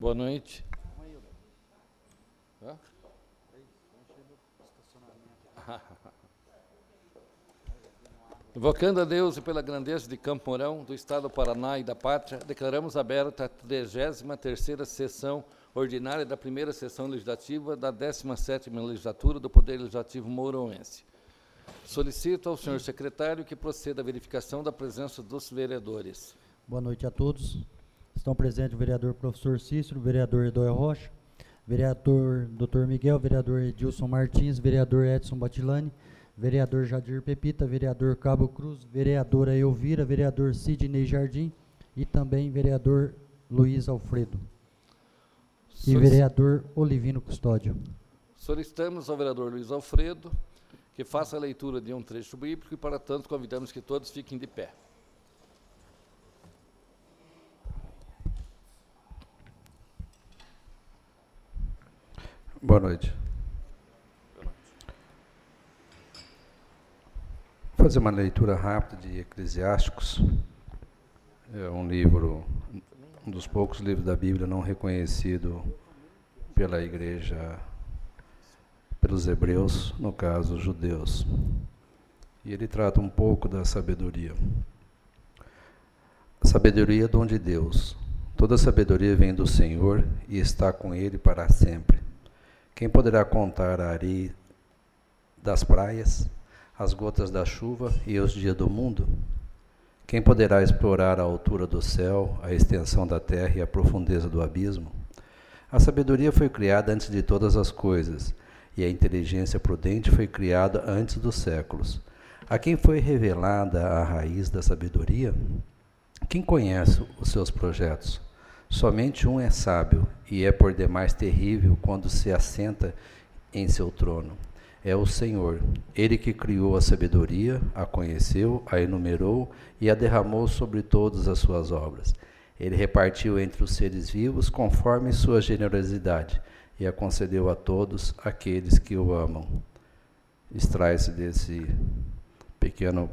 Boa noite. Hã? Invocando a Deus e pela grandeza de Campo Mourão, do Estado do Paraná e da Pátria, declaramos aberta a 33ª sessão ordinária da primeira sessão legislativa da 17ª legislatura do Poder Legislativo mouroense. Solicito ao senhor secretário que proceda à verificação da presença dos vereadores. Boa noite a todos. Estão presentes o vereador professor Cícero, o vereador Edoel Rocha, vereador Dr. Miguel, vereador Edilson Martins, vereador Edson Batilani, vereador Jadir Pepita, vereador Cabo Cruz, vereadora Elvira, vereador Sidney Jardim e também vereador Luiz Alfredo e vereador Olivino Custódio. Solicitamos ao vereador Luiz Alfredo que faça a leitura de um trecho bíblico e, para tanto, convidamos que todos fiquem de pé. Boa noite. Vou fazer uma leitura rápida de Eclesiásticos. É um livro, um dos poucos livros da Bíblia não reconhecido pela igreja, pelos hebreus, no caso, judeus. E ele trata um pouco da sabedoria. A sabedoria é dom de Deus. Toda sabedoria vem do Senhor e está com Ele para sempre. Quem poderá contar a areia das praias, as gotas da chuva e os dias do mundo? Quem poderá explorar a altura do céu, a extensão da terra e a profundeza do abismo? A sabedoria foi criada antes de todas as coisas, e a inteligência prudente foi criada antes dos séculos. A quem foi revelada a raiz da sabedoria? Quem conhece os seus projetos? Somente um é sábio, e é por demais terrível quando se assenta em seu trono. É o Senhor, Ele que criou a sabedoria, a conheceu, a enumerou e a derramou sobre todas as suas obras. Ele repartiu entre os seres vivos conforme sua generosidade e a concedeu a todos aqueles que o amam. Extrai-se desse pequeno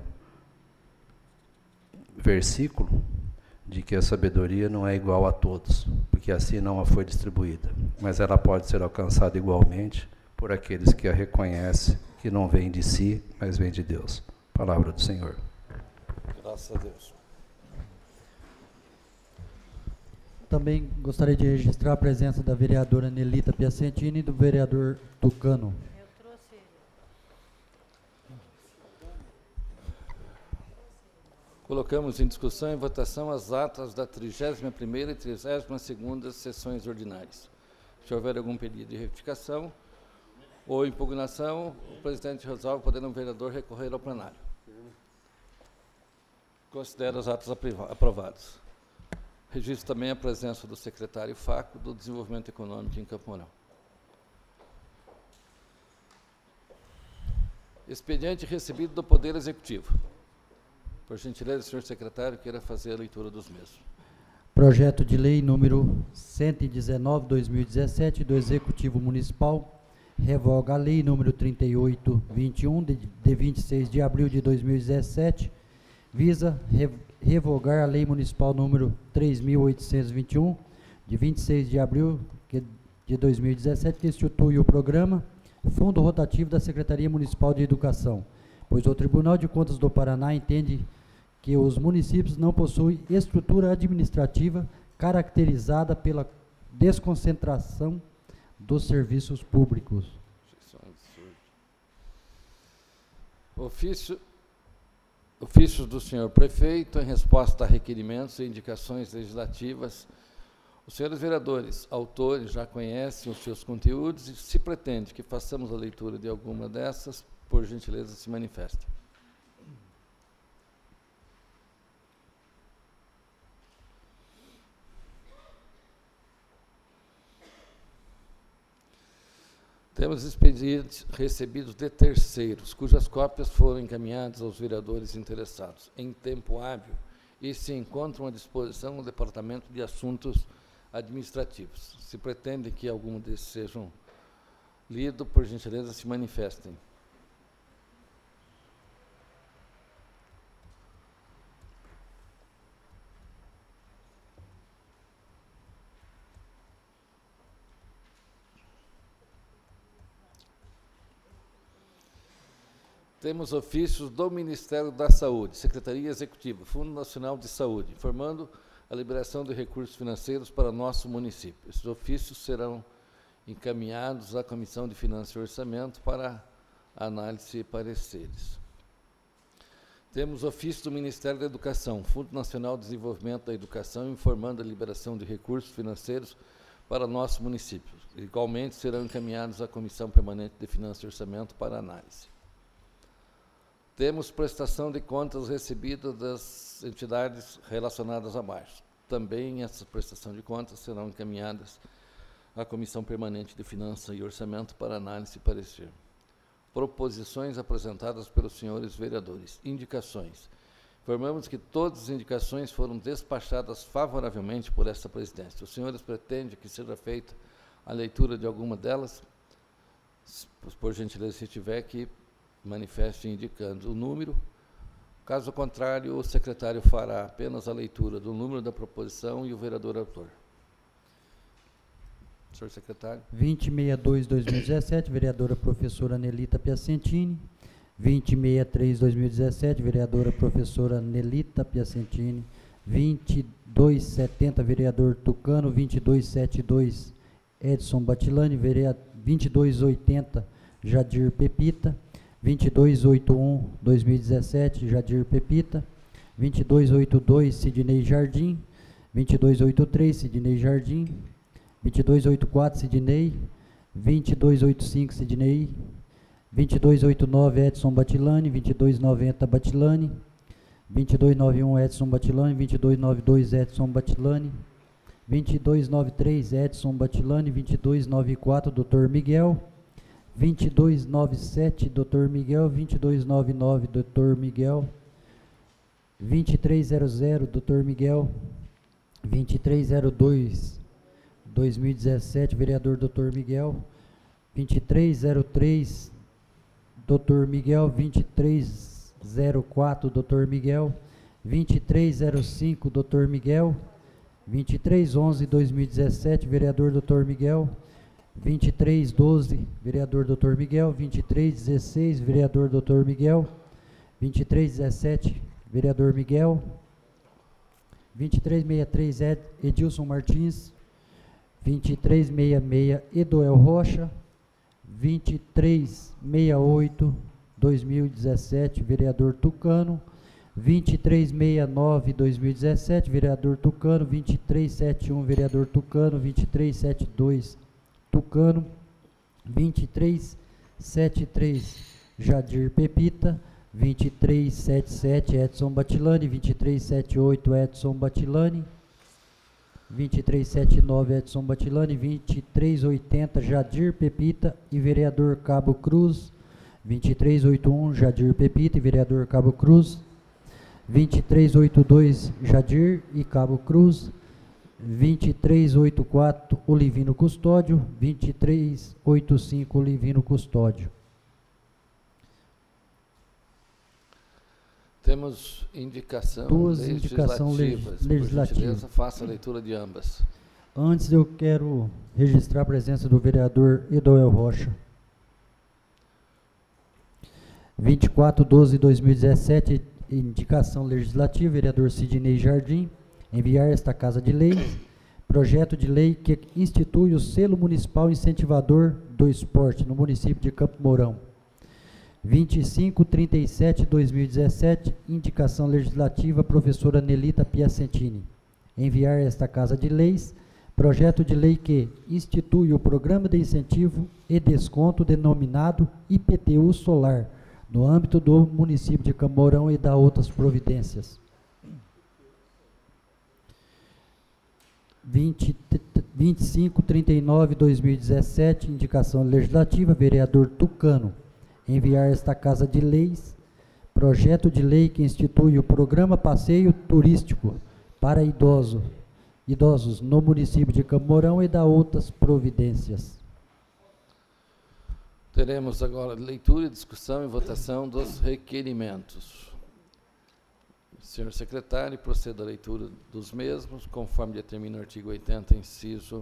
versículo de que a sabedoria não é igual a todos, porque assim não a foi distribuída, mas ela pode ser alcançada igualmente por aqueles que a reconhecem, que não vem de si, mas vem de Deus. Palavra do Senhor. Graças a Deus. Também gostaria de registrar a presença da vereadora Nelita Piacentini e do vereador Tucano. Colocamos em discussão e votação as atas da 31ª e 32ª sessões ordinárias. Se houver algum pedido de retificação ou impugnação, o presidente resolve, podendo o vereador recorrer ao plenário. Considero as atas aprovadas. Registro também a presença do secretário Faco do Desenvolvimento Econômico em Campo Mourão. Expediente recebido do Poder Executivo. Por gentileza, senhor secretário, queira fazer a leitura dos mesmos. Projeto de lei número 119/2017 do Executivo Municipal revoga a lei número 3821 de 26 de abril de 2017, visa revogar a lei municipal número 3.821 de 26 de abril de 2017, que institui o programa Fundo Rotativo da Secretaria Municipal de Educação, pois o Tribunal de Contas do Paraná entende que os municípios não possuem estrutura administrativa caracterizada pela desconcentração dos serviços públicos. Ofícios do senhor prefeito em resposta a requerimentos e indicações legislativas. Os senhores vereadores, autores, já conhecem os seus conteúdos e, se pretende que façamos a leitura de alguma dessas, por gentileza, se manifestem. Temos expedientes recebidos de terceiros, cujas cópias foram encaminhadas aos vereadores interessados em tempo hábil e se encontram à disposição do Departamento de Assuntos Administrativos. Se pretende que algum desses sejam lidos, por gentileza, se manifestem. Temos ofícios do Ministério da Saúde, Secretaria Executiva, Fundo Nacional de Saúde, informando a liberação de recursos financeiros para nosso município. Esses ofícios serão encaminhados à Comissão de Finanças e Orçamento para análise e pareceres. Temos ofício do Ministério da Educação, Fundo Nacional de Desenvolvimento da Educação, informando a liberação de recursos financeiros para nosso município. Igualmente, serão encaminhados à Comissão Permanente de Finanças e Orçamento para análise. Temos prestação de contas recebida das entidades relacionadas abaixo. Também essas prestações de contas serão encaminhadas à Comissão Permanente de Finanças e Orçamento para análise e parecer. Proposições apresentadas pelos senhores vereadores. Indicações. Informamos que todas as indicações foram despachadas favoravelmente por esta presidência. Os senhores pretendem que seja feita a leitura de alguma delas? Por gentileza, se tiver, que manifeste indicando o número. Caso contrário, o secretário fará apenas a leitura do número da proposição e o vereador autor. Senhor secretário. 2062-2017, vereadora professora Nelita Piacentini. 2063-2017, vereadora professora Nelita Piacentini. 2270, vereador Tucano. 2272, Edson Batilani. 2280, Jadir Pepita. 2281-2017, Jadir Pepita. 2282, Sidney Jardim. 2283, Sidney Jardim. 2284, Sidney. 2285, Sidney. 2289, Edson Batilani. 2290, Batilani. 2291, Edson Batilani. 2292, Edson Batilani. 2293, Edson Batilani. 2294, Dr. Miguel. 2297, Dr. Miguel. 2299, Dr. Miguel. 2300, Dr. Miguel. 2302, 2017, vereador Dr. Miguel. 2303, Dr. Miguel. 2304, Dr. Miguel. 2305, Dr. Miguel. 2311, 2017, vereador Dr. Miguel. 2312, vereador Dr. Miguel. 2316, vereador Dr. Miguel. 2317, vereador Miguel. 2363, Edilson Martins. 2366, Edoel Rocha. 2368, 2017, vereador Tucano. 2369, 2017, vereador Tucano. 2371, vereador Tucano. 2372, Tucano. 2373, Jadir Pepita. 2377, Edson Batilani. 2378, Edson Batilani. 2379, Edson Batilani. 2380, Jadir Pepita e vereador Cabo Cruz. 2381, Jadir Pepita e vereador Cabo Cruz. 2382, Jadir e Cabo Cruz. 2384, Olivino Custódio. 2385, Olivino Custódio. Temos indicação Duas indicações legislativas. Por gentileza, faça a leitura de ambas. Antes, eu quero registrar a presença do vereador Edoel Rocha. 24/12/2017, indicação legislativa, vereador Sidney Jardim, enviar esta Casa de Lei, projeto de lei que institui o selo municipal incentivador do esporte no município de Campo Mourão. 25/37/2017, indicação legislativa, professora Nelita Piacentini, enviar esta Casa de Leis, projeto de lei que institui o programa de incentivo e desconto denominado IPTU Solar, no âmbito do município de Campo Mourão e da outras providências. 25/39/2017, indicação legislativa, vereador Tucano, enviar esta Casa de Leis, projeto de lei que institui o programa Passeio Turístico para idosos no município de Campo Mourão e da outras providências. Teremos agora leitura, discussão e votação dos requerimentos. Senhor secretário, proceda à leitura dos mesmos, conforme determina o artigo 80, inciso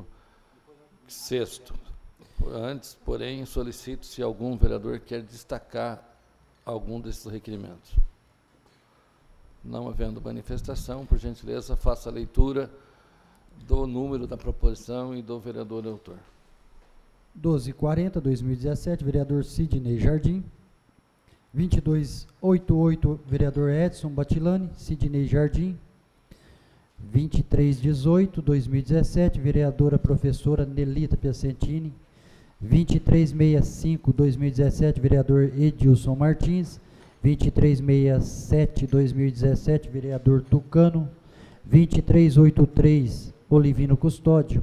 6º. Antes, porém, solicito se algum vereador quer destacar algum desses requerimentos? Não havendo manifestação, por gentileza, faça a leitura do número da proposição e do vereador autor. 1240, 2017, vereador Sidney Jardim. 2288, vereador Edson Batilani, Sidney Jardim. 2318, 2017, vereadora professora Nelita Piacentini. 2365, 2017, vereador Edilson Martins. 2367, 2017, vereador Tucano. 2383, Olivino Custódio.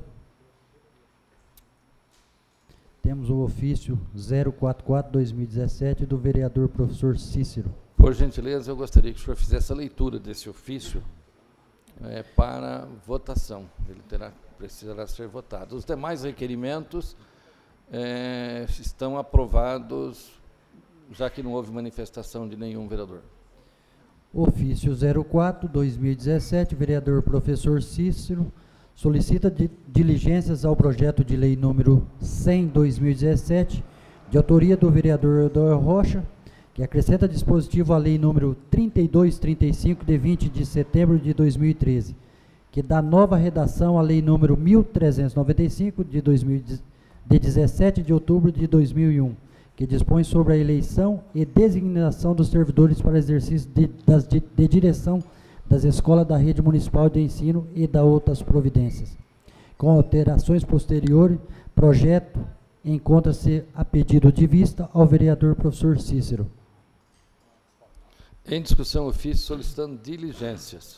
Temos o ofício 044-2017 do vereador professor Cícero. Por gentileza, eu gostaria que o senhor fizesse a leitura desse ofício para votação. Ele precisará ser votado. Os demais requerimentos estão aprovados, já que não houve manifestação de nenhum vereador. Ofício 04-2017, vereador professor Cícero, solicita diligências ao projeto de lei número 100/2017, de autoria do vereador Eudóio Rocha, que acrescenta dispositivo à lei número 3235, de 20 de setembro de 2013, que dá nova redação à lei número 1395, de 17 de outubro de 2001, que dispõe sobre a eleição e designação dos servidores para exercício de direção das escolas da rede municipal de ensino e da outras providências. Com alterações posteriores, projeto encontra-se a pedido de vista ao vereador professor Cícero. Em discussão, ofício solicitando diligências.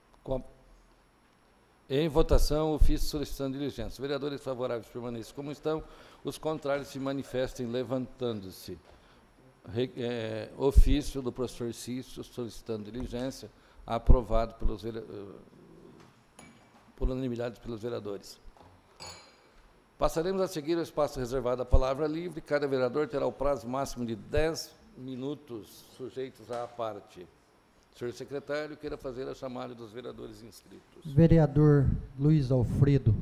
Em votação, ofício solicitando diligências. Vereadores favoráveis permaneçam como estão, os contrários se manifestem levantando-se. Ofício do professor Cícero solicitando diligência, aprovado por unanimidade pelos vereadores. Passaremos a seguir o espaço reservado à palavra livre. Cada vereador terá o prazo máximo de 10 minutos, sujeitos à parte. Senhor secretário, queira fazer a chamada dos vereadores inscritos. Vereador Luiz Alfredo.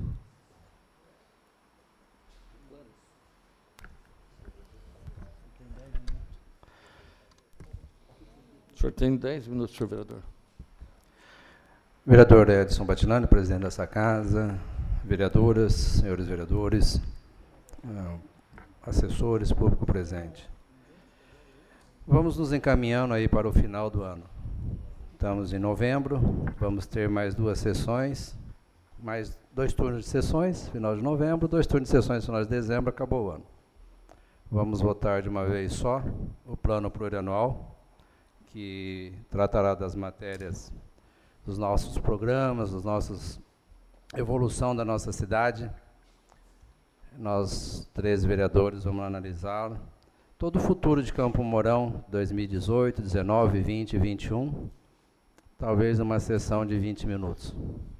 O senhor tem 10 minutos, senhor vereador. Vereador Edson Batilani, presidente dessa casa, vereadoras, senhores vereadores, assessores, público presente. Vamos nos encaminhando aí para o final do ano. Estamos em novembro, vamos ter mais 2 sessões, mais 2 turnos de sessões, final de novembro, 2 turnos de sessões, final de dezembro, acabou o ano. Vamos votar de uma vez só o plano plurianual, que tratará das matérias dos nossos programas, dos nossos evolução da nossa cidade. Nós, 13 vereadores, vamos analisá-lo. Todo o futuro de Campo Mourão, 2018, 19, 20 e 21, talvez uma sessão de 20 minutos.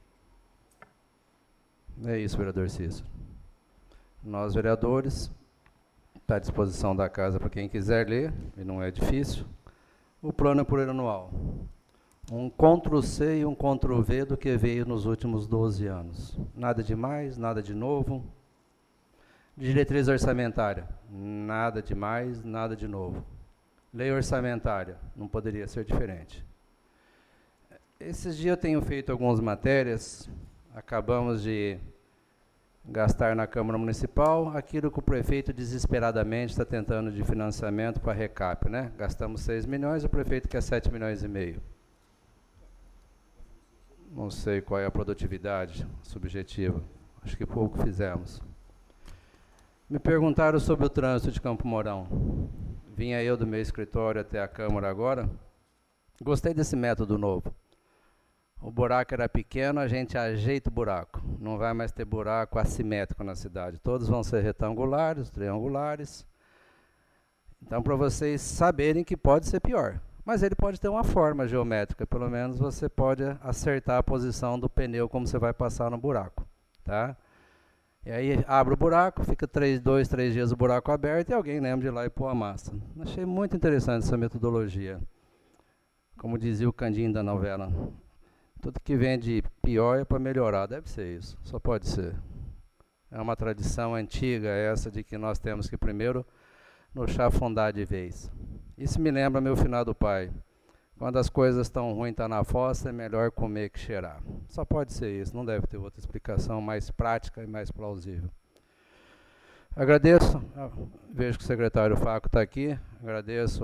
É isso, vereador Cícero. Nós, vereadores, está à disposição da casa para quem quiser ler, e não é difícil, o plano plurianual. Um Ctrl+C e um Ctrl+V do que veio nos últimos 12 anos. Nada de mais, nada de novo. Diretriz orçamentária, nada de mais, nada de novo. Lei orçamentária, não poderia ser diferente. Esses dias eu tenho feito algumas matérias, acabamos de gastar na Câmara Municipal aquilo que o prefeito desesperadamente está tentando de financiamento para recap, né? Gastamos 6 milhões, o prefeito quer 7 milhões e meio. Não sei qual é a produtividade subjetiva, acho que pouco fizemos. Me perguntaram sobre o trânsito de Campo Mourão. Vinha eu do meu escritório até a Câmara agora. Gostei desse método novo. O buraco era pequeno, a gente ajeita o buraco. Não vai mais ter buraco assimétrico na cidade. Todos vão ser retangulares, triangulares. Então, para vocês saberem que pode ser pior. Mas ele pode ter uma forma geométrica. Pelo menos você pode acertar a posição do pneu como você vai passar no buraco. Tá? E aí abre o buraco, fica 2, 3 dias o buraco aberto e alguém lembra de ir lá e pôr a massa. Achei muito interessante essa metodologia. Como dizia o Candinho da novela, tudo que vem de pior é para melhorar. Deve ser isso, só pode ser. É uma tradição antiga essa de que nós temos que primeiro nos chafurdar de vez. Isso me lembra meu finado pai. Quando as coisas estão ruins, está na fossa, é melhor comer que cheirar. Só pode ser isso, não deve ter outra explicação mais prática e mais plausível. Agradeço, vejo que o secretário Faco está aqui, agradeço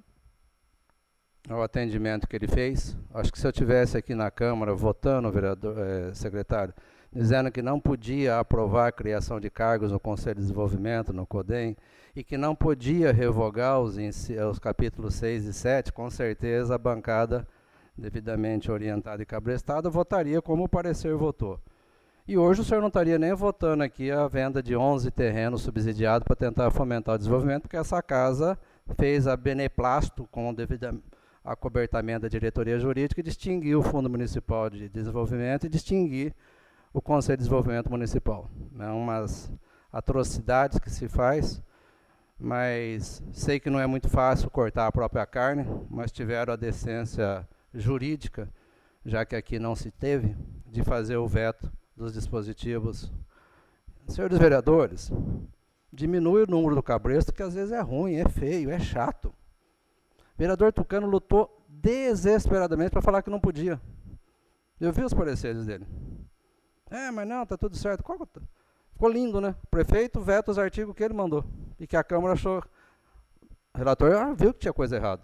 ao atendimento que ele fez. Acho que se eu estivesse aqui na Câmara votando, vereador, secretário, dizendo que não podia aprovar a criação de cargos no Conselho de Desenvolvimento, no CODEM, e que não podia revogar os capítulos 6 e 7, com certeza a bancada, devidamente orientada e cabrestada, votaria como o parecer votou. E hoje o senhor não estaria nem votando aqui a venda de 11 terrenos subsidiados para tentar fomentar o desenvolvimento, porque essa casa fez a beneplácito com o devido acobertamento da diretoria jurídica e distinguir o Fundo Municipal de Desenvolvimento e distinguir o Conselho de Desenvolvimento Municipal. É umas atrocidades que se faz, mas sei que não é muito fácil cortar a própria carne, mas tiveram a decência jurídica, já que aqui não se teve, de fazer o veto dos dispositivos. Senhores vereadores, diminui o número do cabresto, que às vezes é ruim, é feio, é chato. O vereador Tucano lutou desesperadamente para falar que não podia. Eu vi os pareceres dele. Mas não, tá tudo certo. Ficou lindo, né? O prefeito veta os artigos que ele mandou. E que a Câmara achou. O relator viu que tinha coisa errada.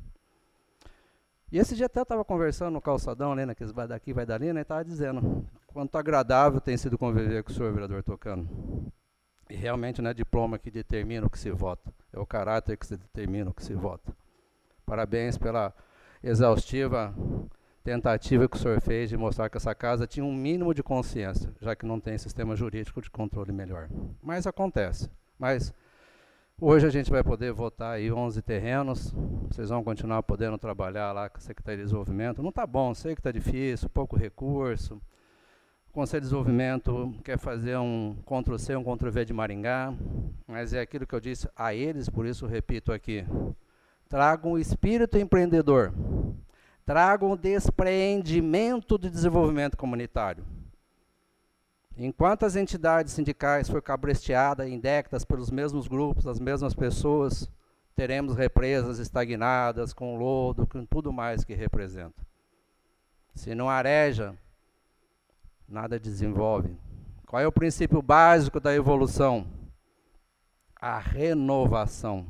E esse dia até eu estava conversando no calçadão, ali, naqueles vai daqui, vai dali, né? E estava dizendo quanto agradável tem sido conviver com o senhor vereador Tucano. E realmente não é diploma que determina o que se vota. É o caráter que se determina o que se vota. Parabéns pela exaustiva tentativa que o senhor fez de mostrar que essa casa tinha um mínimo de consciência, já que não tem sistema jurídico de controle melhor. Mas acontece. Mas hoje a gente vai poder votar aí 11 terrenos, vocês vão continuar podendo trabalhar lá com a Secretaria de Desenvolvimento. Não está bom, sei que está difícil, pouco recurso. O Conselho de Desenvolvimento quer fazer um Ctrl-C, um Ctrl-V de Maringá, mas é aquilo que eu disse a eles, por isso repito aqui. Tragam o espírito empreendedor. Tragam o despreendimento do desenvolvimento comunitário. Enquanto as entidades sindicais for cabresteadas em décadas pelos mesmos grupos, as mesmas pessoas, teremos represas estagnadas, com lodo, com tudo mais que representa. Se não areja, nada desenvolve. Qual é o princípio básico da evolução? A renovação.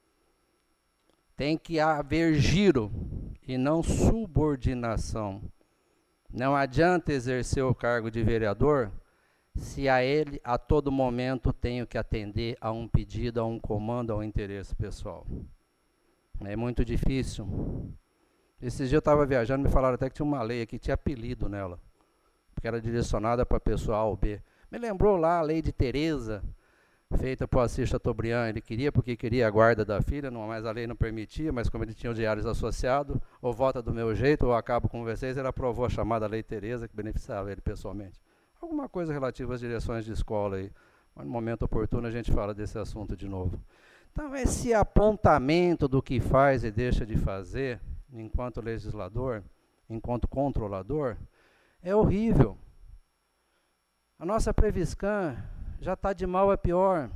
Tem que haver giro e não subordinação. Não adianta exercer o cargo de vereador se a ele, a todo momento, tenho que atender a um pedido, a um comando, a um interesse pessoal. É muito difícil. Esses dias eu estava viajando, me falaram até que tinha uma lei aqui, tinha apelido nela, porque era direcionada para pessoal A ou B. Me lembrou lá a lei de Tereza, feita por Assis Chateaubriand. Ele queria porque queria a guarda da filha, não, mas a lei não permitia, mas como ele tinha os diários associados, ou vota do meu jeito, ou acabo com vocês, ele aprovou a chamada Lei Tereza, que beneficiava ele pessoalmente. Alguma coisa relativa às direções de escola aí, mas no momento oportuno a gente fala desse assunto de novo. Então esse apontamento do que faz e deixa de fazer, enquanto legislador, enquanto controlador, é horrível. A nossa Previscan já está de mal a pior.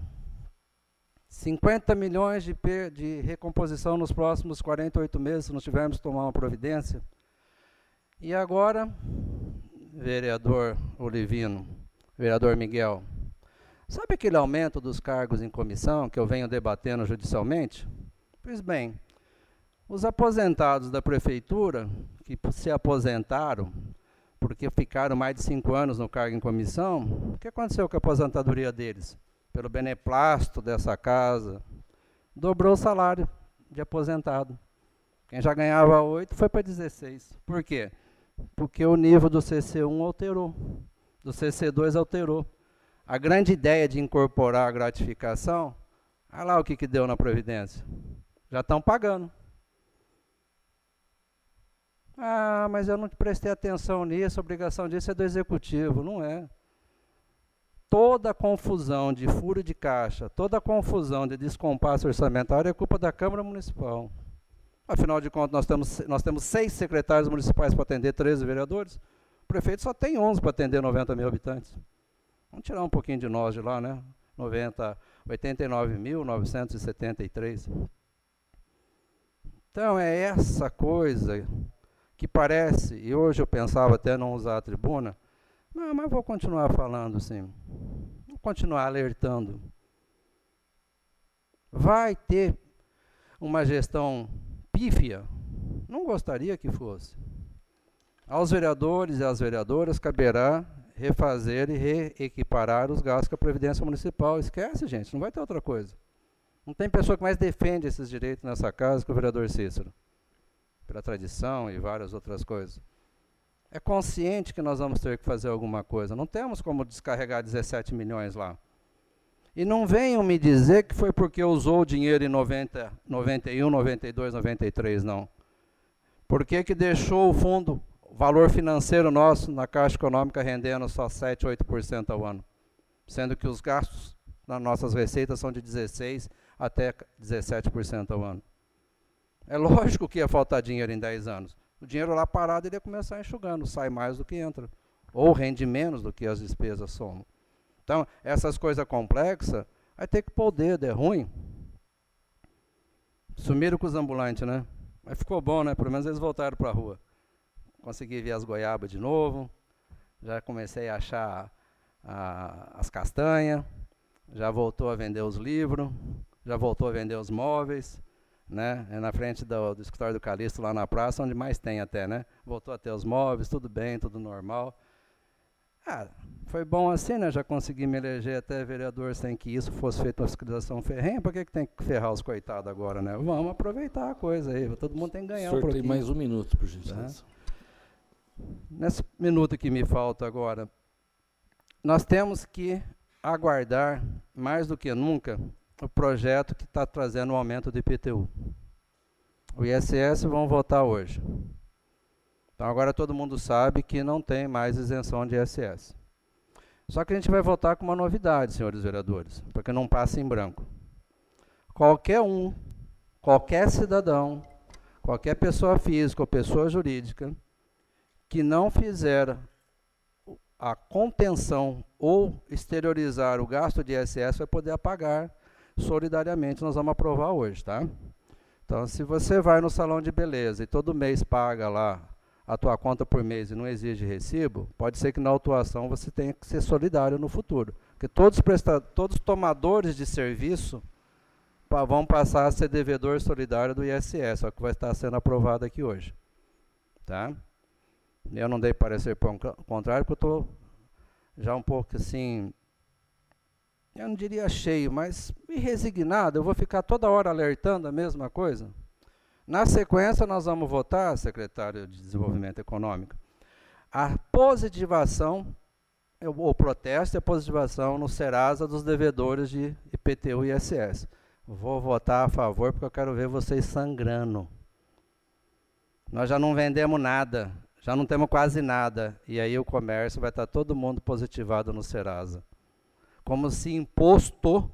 50 milhões de recomposição nos próximos 48 meses, se nós tivermos que tomar uma providência. E agora, vereador Olivino, vereador Miguel, sabe aquele aumento dos cargos em comissão que eu venho debatendo judicialmente? Pois bem, os aposentados da prefeitura, que se aposentaram, porque ficaram mais de 5 anos no cargo em comissão, o que aconteceu com a aposentadoria deles? Pelo beneplácito dessa casa, dobrou o salário de aposentado. Quem já ganhava 8 foi para 16. Por quê? Porque o nível do CC1 alterou, do CC2 alterou. A grande ideia de incorporar a gratificação, olha lá o que deu na Previdência. Já estão pagando. Ah, mas eu não prestei atenção nisso, a obrigação disso é do executivo. Não é. Toda a confusão de furo de caixa, toda a confusão de descompasso orçamentário é culpa da Câmara Municipal. Afinal de contas, nós temos 6 secretários municipais para atender 13 vereadores. O prefeito só tem 11 para atender 90 mil habitantes. Vamos tirar um pouquinho de nós de lá, né? 89.973. Então, é essa coisa que parece, e hoje eu pensava até não usar a tribuna, não, mas vou continuar falando assim, vou continuar alertando. Vai ter uma gestão pífia? Não gostaria que fosse. Aos vereadores e às vereadoras caberá refazer e reequiparar os gastos com a Previdência Municipal. Esquece, gente, não vai ter outra coisa. Não tem pessoa que mais defende esses direitos nessa casa que o vereador Cícero, pela tradição e várias outras coisas. É consciente que nós vamos ter que fazer alguma coisa. Não temos como descarregar 17 milhões lá. E não venham me dizer que foi porque usou o dinheiro em 90, 91, 92, 93, não. Por que deixou o fundo, o valor financeiro nosso na Caixa Econômica rendendo só 7, 8% ao ano? Sendo que os gastos nas nossas receitas são de 16% até 17% ao ano. É lógico que ia faltar dinheiro em 10 anos. O dinheiro lá parado ele ia começar enxugando, sai mais do que entra. Ou rende menos do que as despesas somam. Então, essas coisas complexas, vai ter que pôr o dedo, é ruim. Sumiram com os ambulantes, né? Mas ficou bom, né? Pelo menos eles voltaram para a rua. Consegui ver as goiabas de novo, já comecei a achar as castanhas, já voltou a vender os livros, já voltou a vender os móveis, né? É na frente do escritório do Calixto, lá na praça, onde mais tem até, né? Voltou a ter os móveis, tudo bem, tudo normal. Foi bom assim, né? Já consegui me eleger até vereador sem que isso fosse feito uma fiscalização ferrenha. Por que tem que ferrar os coitados agora, né? Vamos aproveitar a coisa aí. Todo mundo tem que ganhar um pouquinho. Tem mais um minuto, por gentileza. Nesse minuto que me falta agora, nós temos que aguardar, mais do que nunca, o projeto que está trazendo o aumento do IPTU. O ISS vão votar hoje. Então agora todo mundo sabe que não tem mais isenção de ISS. Só que a gente vai votar com uma novidade, senhores vereadores, para que não passe em branco. Qualquer cidadão, qualquer pessoa física ou pessoa jurídica que não fizer a contenção ou exteriorizar o gasto de ISS vai poder apagar solidariamente. Nós vamos aprovar hoje, tá? Então, se você vai no salão de beleza e todo mês paga lá a tua conta por mês e não exige recibo, pode ser que na autuação você tenha que ser solidário no futuro. Porque todos os tomadores de serviço vão passar a ser devedor solidário do ISS, só que vai estar sendo aprovado aqui hoje. Tá? Eu não dei parecer por contrário, porque eu estou já um pouco assim, eu não diria cheio, mas resignado. Eu vou ficar toda hora alertando a mesma coisa. Na sequência, nós vamos votar, secretário de Desenvolvimento Econômico, a positivação, o protesto e a positivação no Serasa dos devedores de IPTU e ISS. Vou votar a favor porque eu quero ver vocês sangrando. Nós já não vendemos nada, já não temos quase nada, e aí o comércio vai estar todo mundo positivado no Serasa. Como se imposto,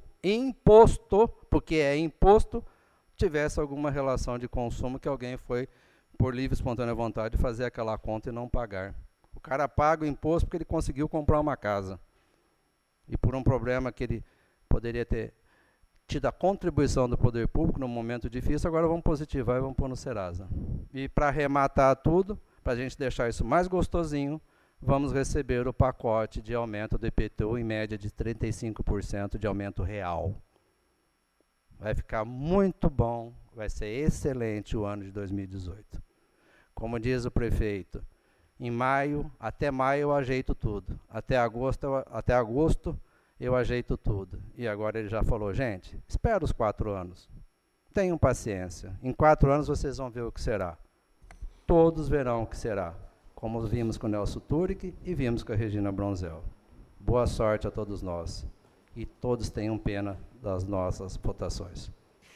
porque é imposto, tivesse alguma relação de consumo que alguém foi, por livre e espontânea vontade, fazer aquela conta e não pagar. O cara paga o imposto porque ele conseguiu comprar uma casa. E por um problema que ele poderia ter tido a contribuição do poder público num momento difícil, agora vamos positivar e vamos pôr no Serasa. E para arrematar tudo, para a gente deixar isso mais gostosinho, vamos receber o pacote de aumento do IPTU em média de 35% de aumento real. Vai ficar muito bom, vai ser excelente o ano de 2018. Como diz o prefeito, até maio eu ajeito tudo. Até agosto eu ajeito tudo. E agora ele já falou, gente, espera os 4 anos. Tenham paciência. Em 4 anos vocês vão ver o que será. Todos verão o que será. Como vimos com o Nelson Turek e vimos com a Regina Bronzel. Boa sorte a todos nós. E todos tenham pena das nossas votações.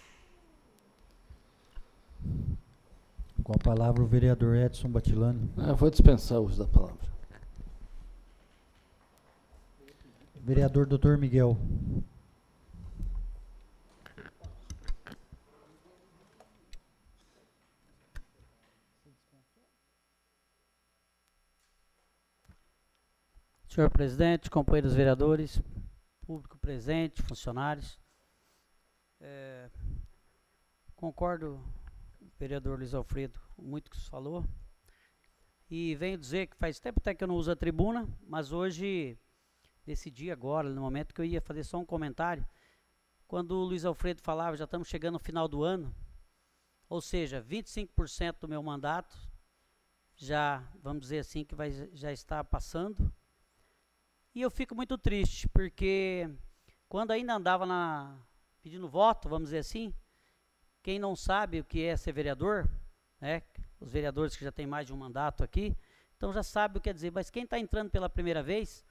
Com a palavra o vereador Edson Batilani. Eu vou dispensar o uso da palavra. Vereador Dr. Miguel. Senhor presidente, companheiros vereadores, público presente, funcionários, concordo vereador Luiz Alfredo, muito que se falou. E venho dizer que faz tempo até que eu não uso a tribuna, mas hoje decidi agora, no momento que eu ia fazer só um comentário, quando o Luiz Alfredo falava, já estamos chegando no final do ano, ou seja, 25% do meu mandato, já, vamos dizer assim, que já está passando. E eu fico muito triste, porque quando ainda andava pedindo voto, vamos dizer assim, quem não sabe o que é ser vereador, né, os vereadores que já têm mais de um mandato aqui, então já sabe o que quer dizer, mas quem está entrando pela primeira vez,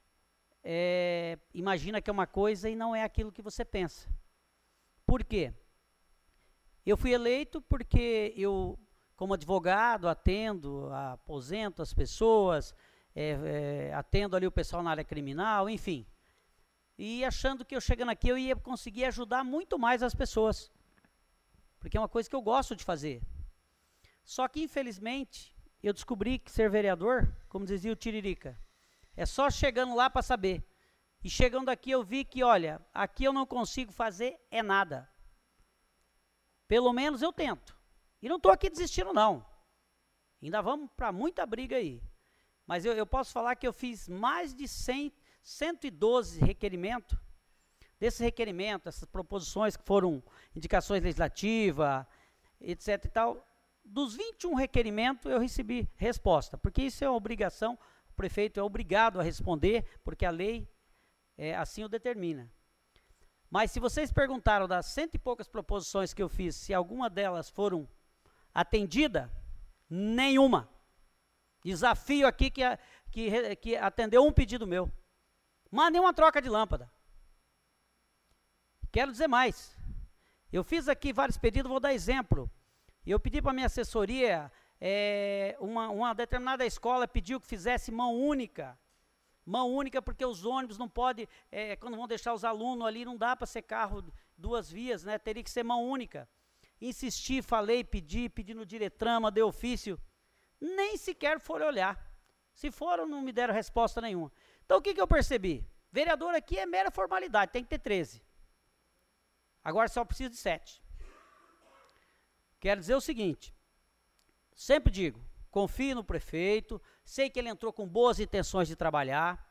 imagina que é uma coisa e não é aquilo que você pensa. Por quê? Eu fui eleito porque eu, como advogado, aposento as pessoas, atendo ali o pessoal na área criminal, enfim. E achando que eu chegando aqui eu ia conseguir ajudar muito mais as pessoas. Porque é uma coisa que eu gosto de fazer. Só que, infelizmente, eu descobri que ser vereador, como dizia o Tiririca, é só chegando lá para saber. E chegando aqui eu vi que, olha, aqui eu não consigo fazer nada. Pelo menos eu tento. E não estou aqui desistindo, não. Ainda vamos para muita briga aí. Mas eu posso falar que eu fiz mais de 112 requerimentos. Desses requerimentos, essas proposições que foram indicações legislativas, etc e tal, dos 21 requerimentos eu recebi resposta, porque isso é uma obrigação, o prefeito é obrigado a responder, porque a lei assim o determina. Mas se vocês perguntaram das 100 e poucas proposições que eu fiz, se alguma delas foram atendidas, nenhuma. Desafio aqui que atendeu um pedido meu. Mas nenhuma troca de lâmpada. Quero dizer mais. Eu fiz aqui vários pedidos, vou dar exemplo. Eu pedi para a minha assessoria, uma determinada escola pediu que fizesse mão única. Mão única porque os ônibus não podem, quando vão deixar os alunos ali, não dá para ser carro 2 vias, né? Teria que ser mão única. Insisti, falei, pedi no Diretrama, dei ofício. Nem sequer foram olhar. Se foram, não me deram resposta nenhuma. Então o que eu percebi? Vereador aqui é mera formalidade, tem que ter 13. Agora só precisa de 7. Quero dizer o seguinte, sempre digo, confio no prefeito, sei que ele entrou com boas intenções de trabalhar.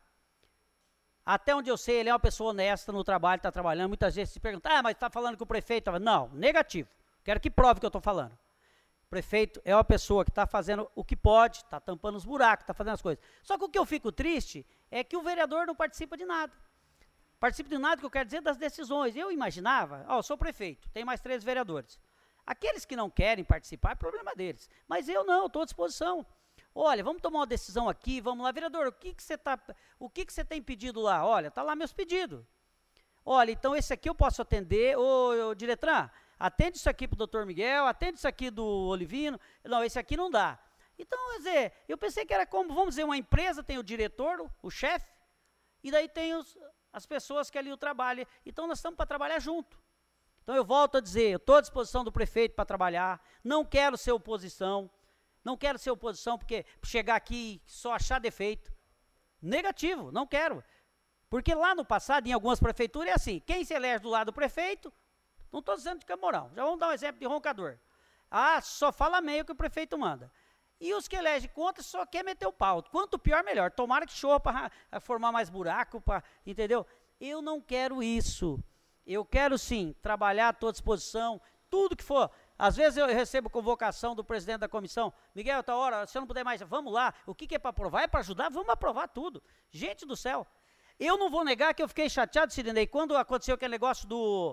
Até onde eu sei, ele é uma pessoa honesta no trabalho, está trabalhando. Muitas vezes se pergunta, mas está falando que o prefeito... Não, negativo. Quero que prove o que eu estou falando. O prefeito é uma pessoa que está fazendo o que pode, está tampando os buracos, está fazendo as coisas. Só que o que eu fico triste é que o vereador não participa de nada. Participa de nada, que eu quero dizer, das decisões. Eu imaginava, eu sou prefeito, tem mais 3 vereadores. Aqueles que não querem participar, é problema deles. Mas eu não, estou à disposição. Olha, vamos tomar uma decisão aqui, vamos lá. Vereador, o que você tem pedido lá? Olha, está lá meus pedidos. Olha, então esse aqui eu posso atender. Ô Diretran, atende isso aqui para o doutor Miguel, atende isso aqui do Olivino. Não, esse aqui não dá. Então, quer dizer, eu pensei que era como, vamos dizer, uma empresa tem o diretor, o chefe, e daí tem as pessoas que ali o trabalham. Então, nós estamos para trabalhar junto. Então, eu volto a dizer, eu estou à disposição do prefeito para trabalhar, não quero ser oposição, porque chegar aqui e só achar defeito. Negativo, não quero. Porque lá no passado, em algumas prefeituras, é assim, quem se elege do lado do prefeito, não estou dizendo de Camorão, já vamos dar um exemplo de roncador. Só fala meio que o prefeito manda. E os que elegem contra só quer meter o pau. Quanto pior, melhor. Tomara que chova para formar mais buraco, entendeu? Eu não quero isso. Eu quero sim trabalhar à tua disposição, tudo que for. Às vezes eu recebo convocação do presidente da comissão, Miguel, outra hora, se eu não puder mais, vamos lá, o que é para aprovar? É para ajudar? Vamos aprovar tudo. Gente do céu, eu não vou negar que eu fiquei chateado, Sidney, quando aconteceu aquele negócio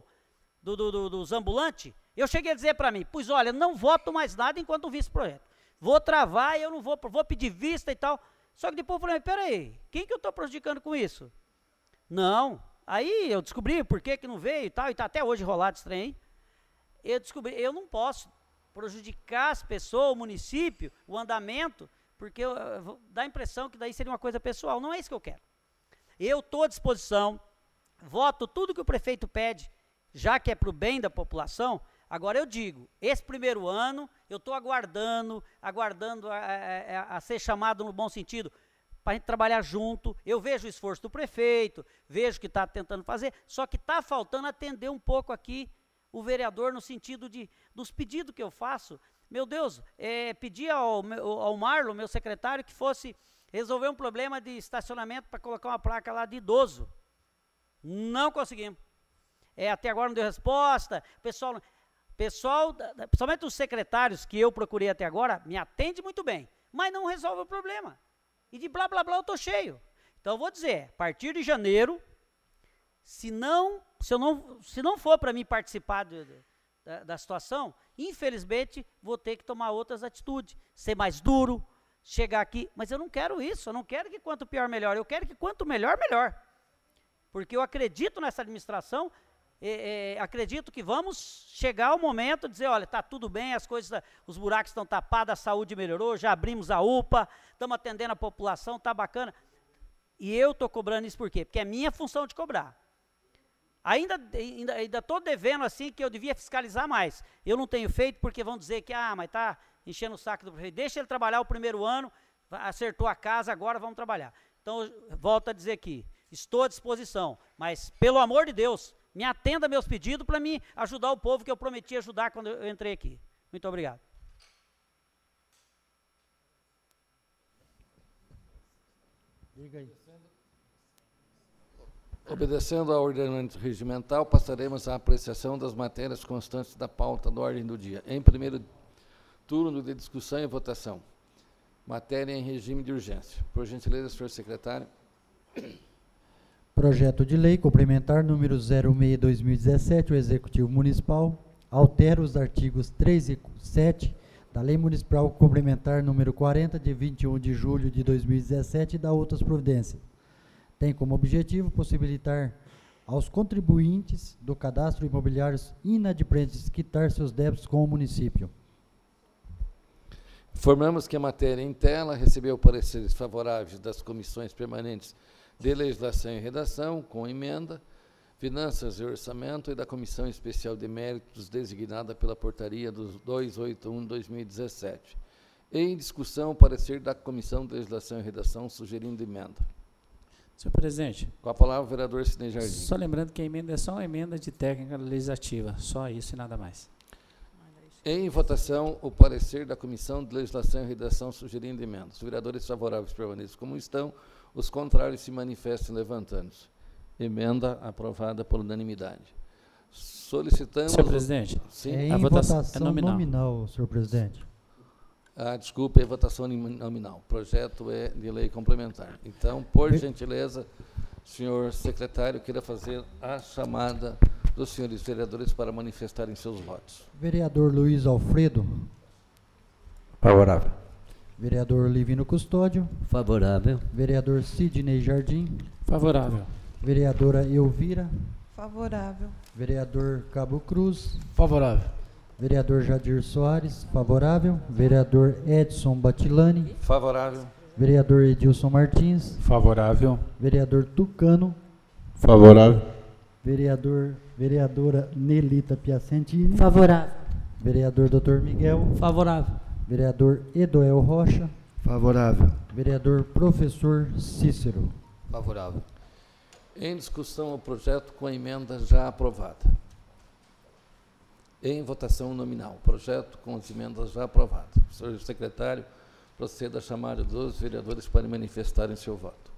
dos ambulantes, eu cheguei a dizer para mim, pois olha, não voto mais nada enquanto não vi esse projeto. Vou travar, eu não vou pedir vista e tal. Só que depois eu falei, peraí, quem que eu estou prejudicando com isso? Não. Aí eu descobri por que não veio e tal, e está até hoje rolado esse trem, hein? Eu descobri, eu não posso prejudicar as pessoas, o município, o andamento, porque dá a impressão que daí seria uma coisa pessoal. Não é isso que eu quero. Eu estou à disposição, voto tudo que o prefeito pede, já que é para o bem da população. Agora eu digo, esse primeiro ano, eu estou aguardando a ser chamado no bom sentido, para a gente trabalhar junto. Eu vejo o esforço do prefeito, vejo o que está tentando fazer, só que está faltando atender um pouco aqui o vereador no sentido dos pedidos que eu faço. Meu Deus, pedi ao Marlon, meu secretário, que fosse resolver um problema de estacionamento para colocar uma placa lá de idoso. Não conseguimos. Até agora não deu resposta. Pessoal, principalmente os secretários que eu procurei até agora, me atende muito bem, mas não resolve o problema. E de blá, blá, blá, eu estou cheio. Então, eu vou dizer, a partir de janeiro, se não for para mim participar da situação, infelizmente, vou ter que tomar outras atitudes, ser mais duro, chegar aqui, mas eu não quero isso, eu não quero que quanto pior, melhor, eu quero que quanto melhor, melhor. Porque eu acredito nessa administração, acredito que vamos chegar ao momento de dizer, olha, está tudo bem, as coisas, os buracos estão tapados, a saúde melhorou, já abrimos a UPA, estamos atendendo a população, está bacana. E eu estou cobrando isso por quê? Porque é minha função de cobrar. Ainda estou devendo assim que eu devia fiscalizar mais. Eu não tenho feito porque vão dizer que, mas está enchendo o saco do prefeito. Deixa ele trabalhar o primeiro ano, acertou a casa, agora vamos trabalhar. Então, volto a dizer aqui, estou à disposição, mas pelo amor de Deus, me atenda meus pedidos para me ajudar o povo que eu prometi ajudar quando eu entrei aqui. Muito obrigado. Diga aí. Obedecendo à ordenamento regimental, passaremos à apreciação das matérias constantes da pauta da ordem do dia. Em primeiro turno de discussão e votação. Matéria em regime de urgência. Por gentileza, senhor secretário. Projeto de lei complementar número 06/2017, o Executivo Municipal altera os artigos 3 e 7 da Lei Municipal Complementar número 40, de 21 de julho de 2017, e dá outras providências. Tem como objetivo possibilitar aos contribuintes do cadastro imobiliários inadimplentes quitar seus débitos com o município. Informamos que a matéria em tela recebeu pareceres favoráveis das comissões permanentes de Legislação e Redação, com emenda, Finanças e Orçamento, e da Comissão Especial de Méritos, designada pela Portaria dos 281/2017. Em discussão, o parecer da Comissão de Legislação e Redação, sugerindo emenda. Senhor presidente. Com a palavra, o vereador Sidney Jardim. Só lembrando que a emenda é só uma emenda de técnica legislativa, só isso e nada mais. Em votação, o parecer da Comissão de Legislação e Redação, sugerindo emenda. Os vereadores favoráveis permaneçam como estão, os contrários se manifestem levantando-se. Emenda aprovada por unanimidade. Solicitamos... Senhor presidente, sim? É em a votação votação é nominal. nominal, senhor presidente. Desculpe, é votação nominal. O projeto é de lei complementar. Então, por gentileza, senhor secretário, queira fazer a chamada dos senhores vereadores para manifestarem seus votos. Vereador Luiz Alfredo. Favorável. Vereador Livino Custódio. Favorável. Vereador Sidney Jardim. Favorável. Vereadora Elvira. Favorável. Vereador Cabo Cruz. Favorável. Vereador Jadir Soares, favorável. Vereador Edson Batilani. Favorável. Vereador Edilson Martins. Favorável. Vereador Tucano. Favorável. Vereadora Nelita Piacentini. Favorável. Vereador Dr. Miguel. Favorável. Vereador Edoel Rocha. Favorável. Vereador Professor Cícero. Favorável. Em discussão, o projeto com a emenda já aprovada. Em votação nominal, o projeto com as emendas já aprovadas. Senhor secretário, proceda a chamada dos vereadores para manifestarem seu voto.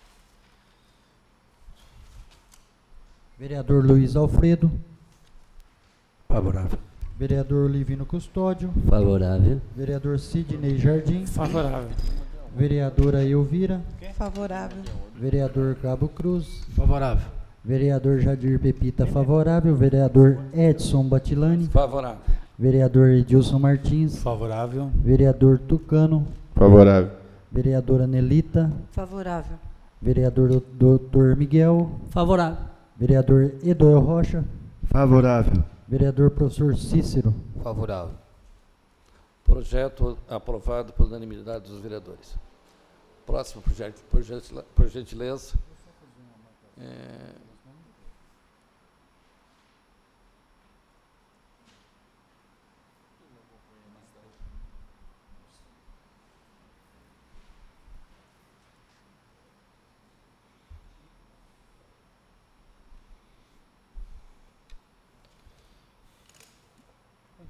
Vereador Luiz Alfredo. Favorável. Vereador Livino Custódio. Favorável. Vereador Sidney Jardim. Favorável. Vereadora Elvira. Favorável. Vereador Cabo Cruz. Favorável. Vereador Jadir Pepita, favorável. Vereador Edson Batilani. Favorável. Vereador Edilson Martins. Favorável. Vereador Tucano. Favorável. Vereadora Nelita. Favorável. Vereador Dr. Miguel. Favorável. Vereador Edoel Rocha. Favorável. Vereador Professor Cícero. Favorável. Projeto aprovado por unanimidade dos vereadores. Próximo projeto, por gentileza.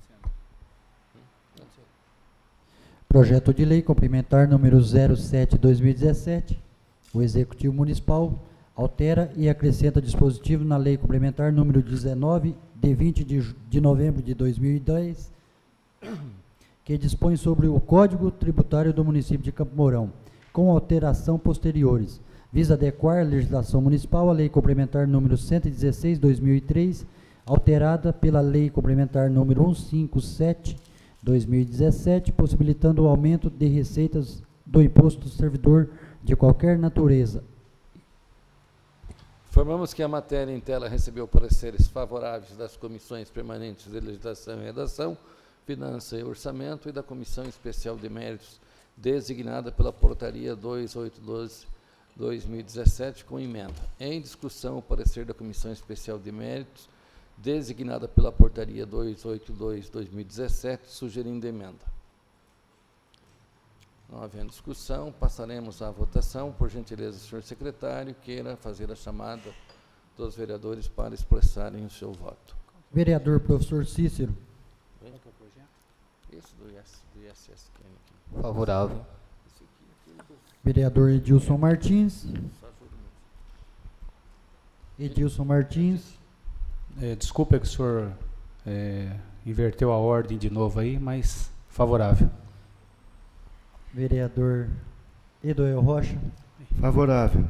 Projeto de lei complementar número 07/2017. O Executivo Municipal altera e acrescenta dispositivo na Lei Complementar número 19, de 20 de novembro de 2010, que dispõe sobre o Código Tributário do município de Campo Mourão, com alteração posteriores, visa adequar a legislação municipal à Lei Complementar número 116/2003, alterada pela Lei Complementar número 157/2017, possibilitando o aumento de receitas do imposto do servidor de qualquer natureza. Informamos que a matéria em tela recebeu pareceres favoráveis das comissões permanentes de legislação e redação, finança e orçamento e da Comissão Especial de Méritos, designada pela Portaria 2812/2017, com emenda. Em discussão, o parecer da Comissão Especial de Méritos, designada pela Portaria 282/2017, sugerindo emenda. Não havendo discussão, passaremos à votação. Por gentileza, senhor secretário, queira fazer a chamada dos vereadores para expressarem o seu voto. Vereador professor Cícero. Esse do ISS. Favorável. Vereador Edilson Martins. Edilson Martins. Desculpa que o senhor inverteu a ordem de novo aí, mas favorável. Vereador Edoel Rocha. Favorável.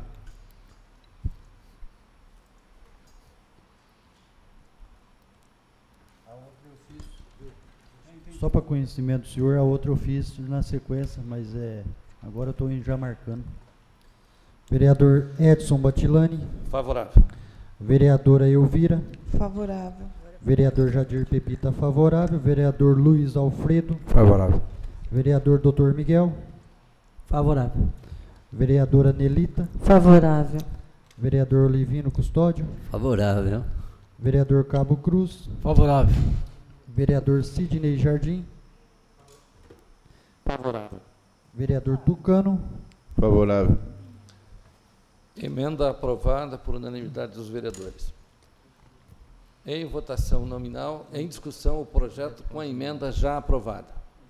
Só para conhecimento do senhor, a outra eu fiz na sequência, mas agora eu estou já marcando. Vereador Edson Batilani. Favorável. Vereadora Elvira. Favorável. Vereador Jadir Pepita, favorável. Vereador Luiz Alfredo. Favorável. Vereador Dr. Miguel. Favorável. Vereadora Nelita. Favorável. Vereador Olivino Custódio. Favorável. Vereador Cabo Cruz. Favorável. Vereador Sidney Jardim. Favorável. Vereador Tucano. Favorável. Emenda aprovada por unanimidade dos vereadores. Em votação nominal, em discussão, o projeto com a emenda já aprovada.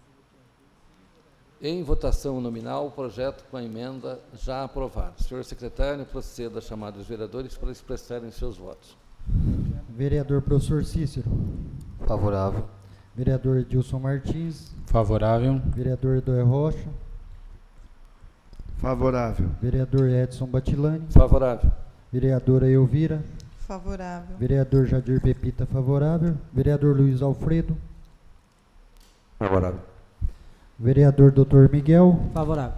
Em votação nominal, o projeto com a emenda já aprovada. Senhor secretário, proceda a chamada dos vereadores para expressarem seus votos. Vereador professor Cícero. Favorável. Vereador Edilson Martins. Favorável. Vereador Edoel Rocha. Favorável. Vereador Edson Batilani. Favorável. Vereadora Elvira. Favorável. Vereador Jadir Pepita, favorável. Vereador Luiz Alfredo. Favorável. Vereador Dr. Miguel. Favorável.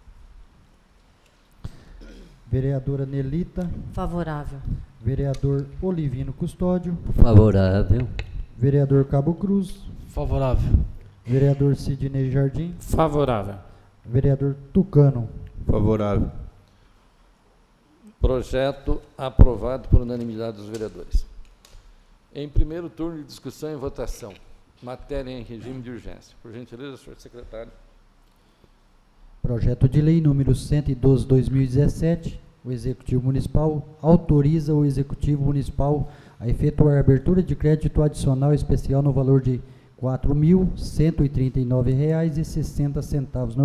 Vereadora Nelita. Favorável. Vereador Olivino Custódio. Favorável. Vereador Cabo Cruz. Favorável. Vereador Sidney Jardim. Favorável. Vereador Tucano. Favorável. Projeto aprovado por unanimidade dos vereadores. Em primeiro turno de discussão e votação, matéria em regime de urgência. Por gentileza, senhor secretário. Projeto de lei número 112/2017. O Executivo Municipal autoriza o Executivo Municipal a efetuar a abertura de crédito adicional especial no valor de R$ 4.139,60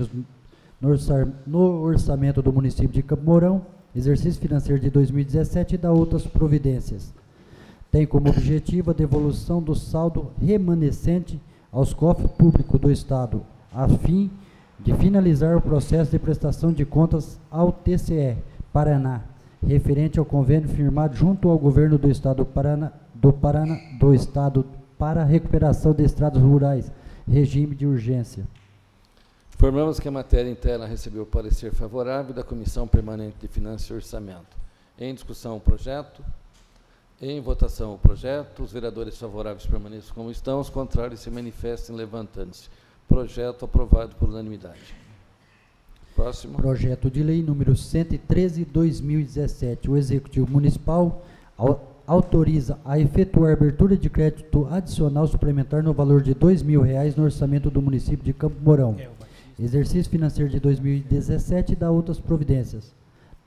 no orçamento do município de Campo Mourão, exercício financeiro de 2017 e da outras providências. Tem como objetivo a devolução do saldo remanescente aos cofres públicos do Estado, a fim de finalizar o processo de prestação de contas ao TCE Paraná, referente ao convênio firmado junto ao governo do Estado do Estado para a recuperação de estradas rurais, regime de urgência. Informamos que a matéria em tela recebeu parecer favorável da Comissão Permanente de Finanças e Orçamento. Em discussão o projeto. Em votação o projeto. Os vereadores favoráveis permaneçam como estão, os contrários se manifestem levantando-se. Projeto aprovado por unanimidade. Próximo. Projeto de lei número 113/2017. O Executivo Municipal autoriza a efetuar a abertura de crédito adicional suplementar no valor de R$ 2.000 no orçamento do município de Campo Mourão. Exercício financeiro de 2017 e da outras providências.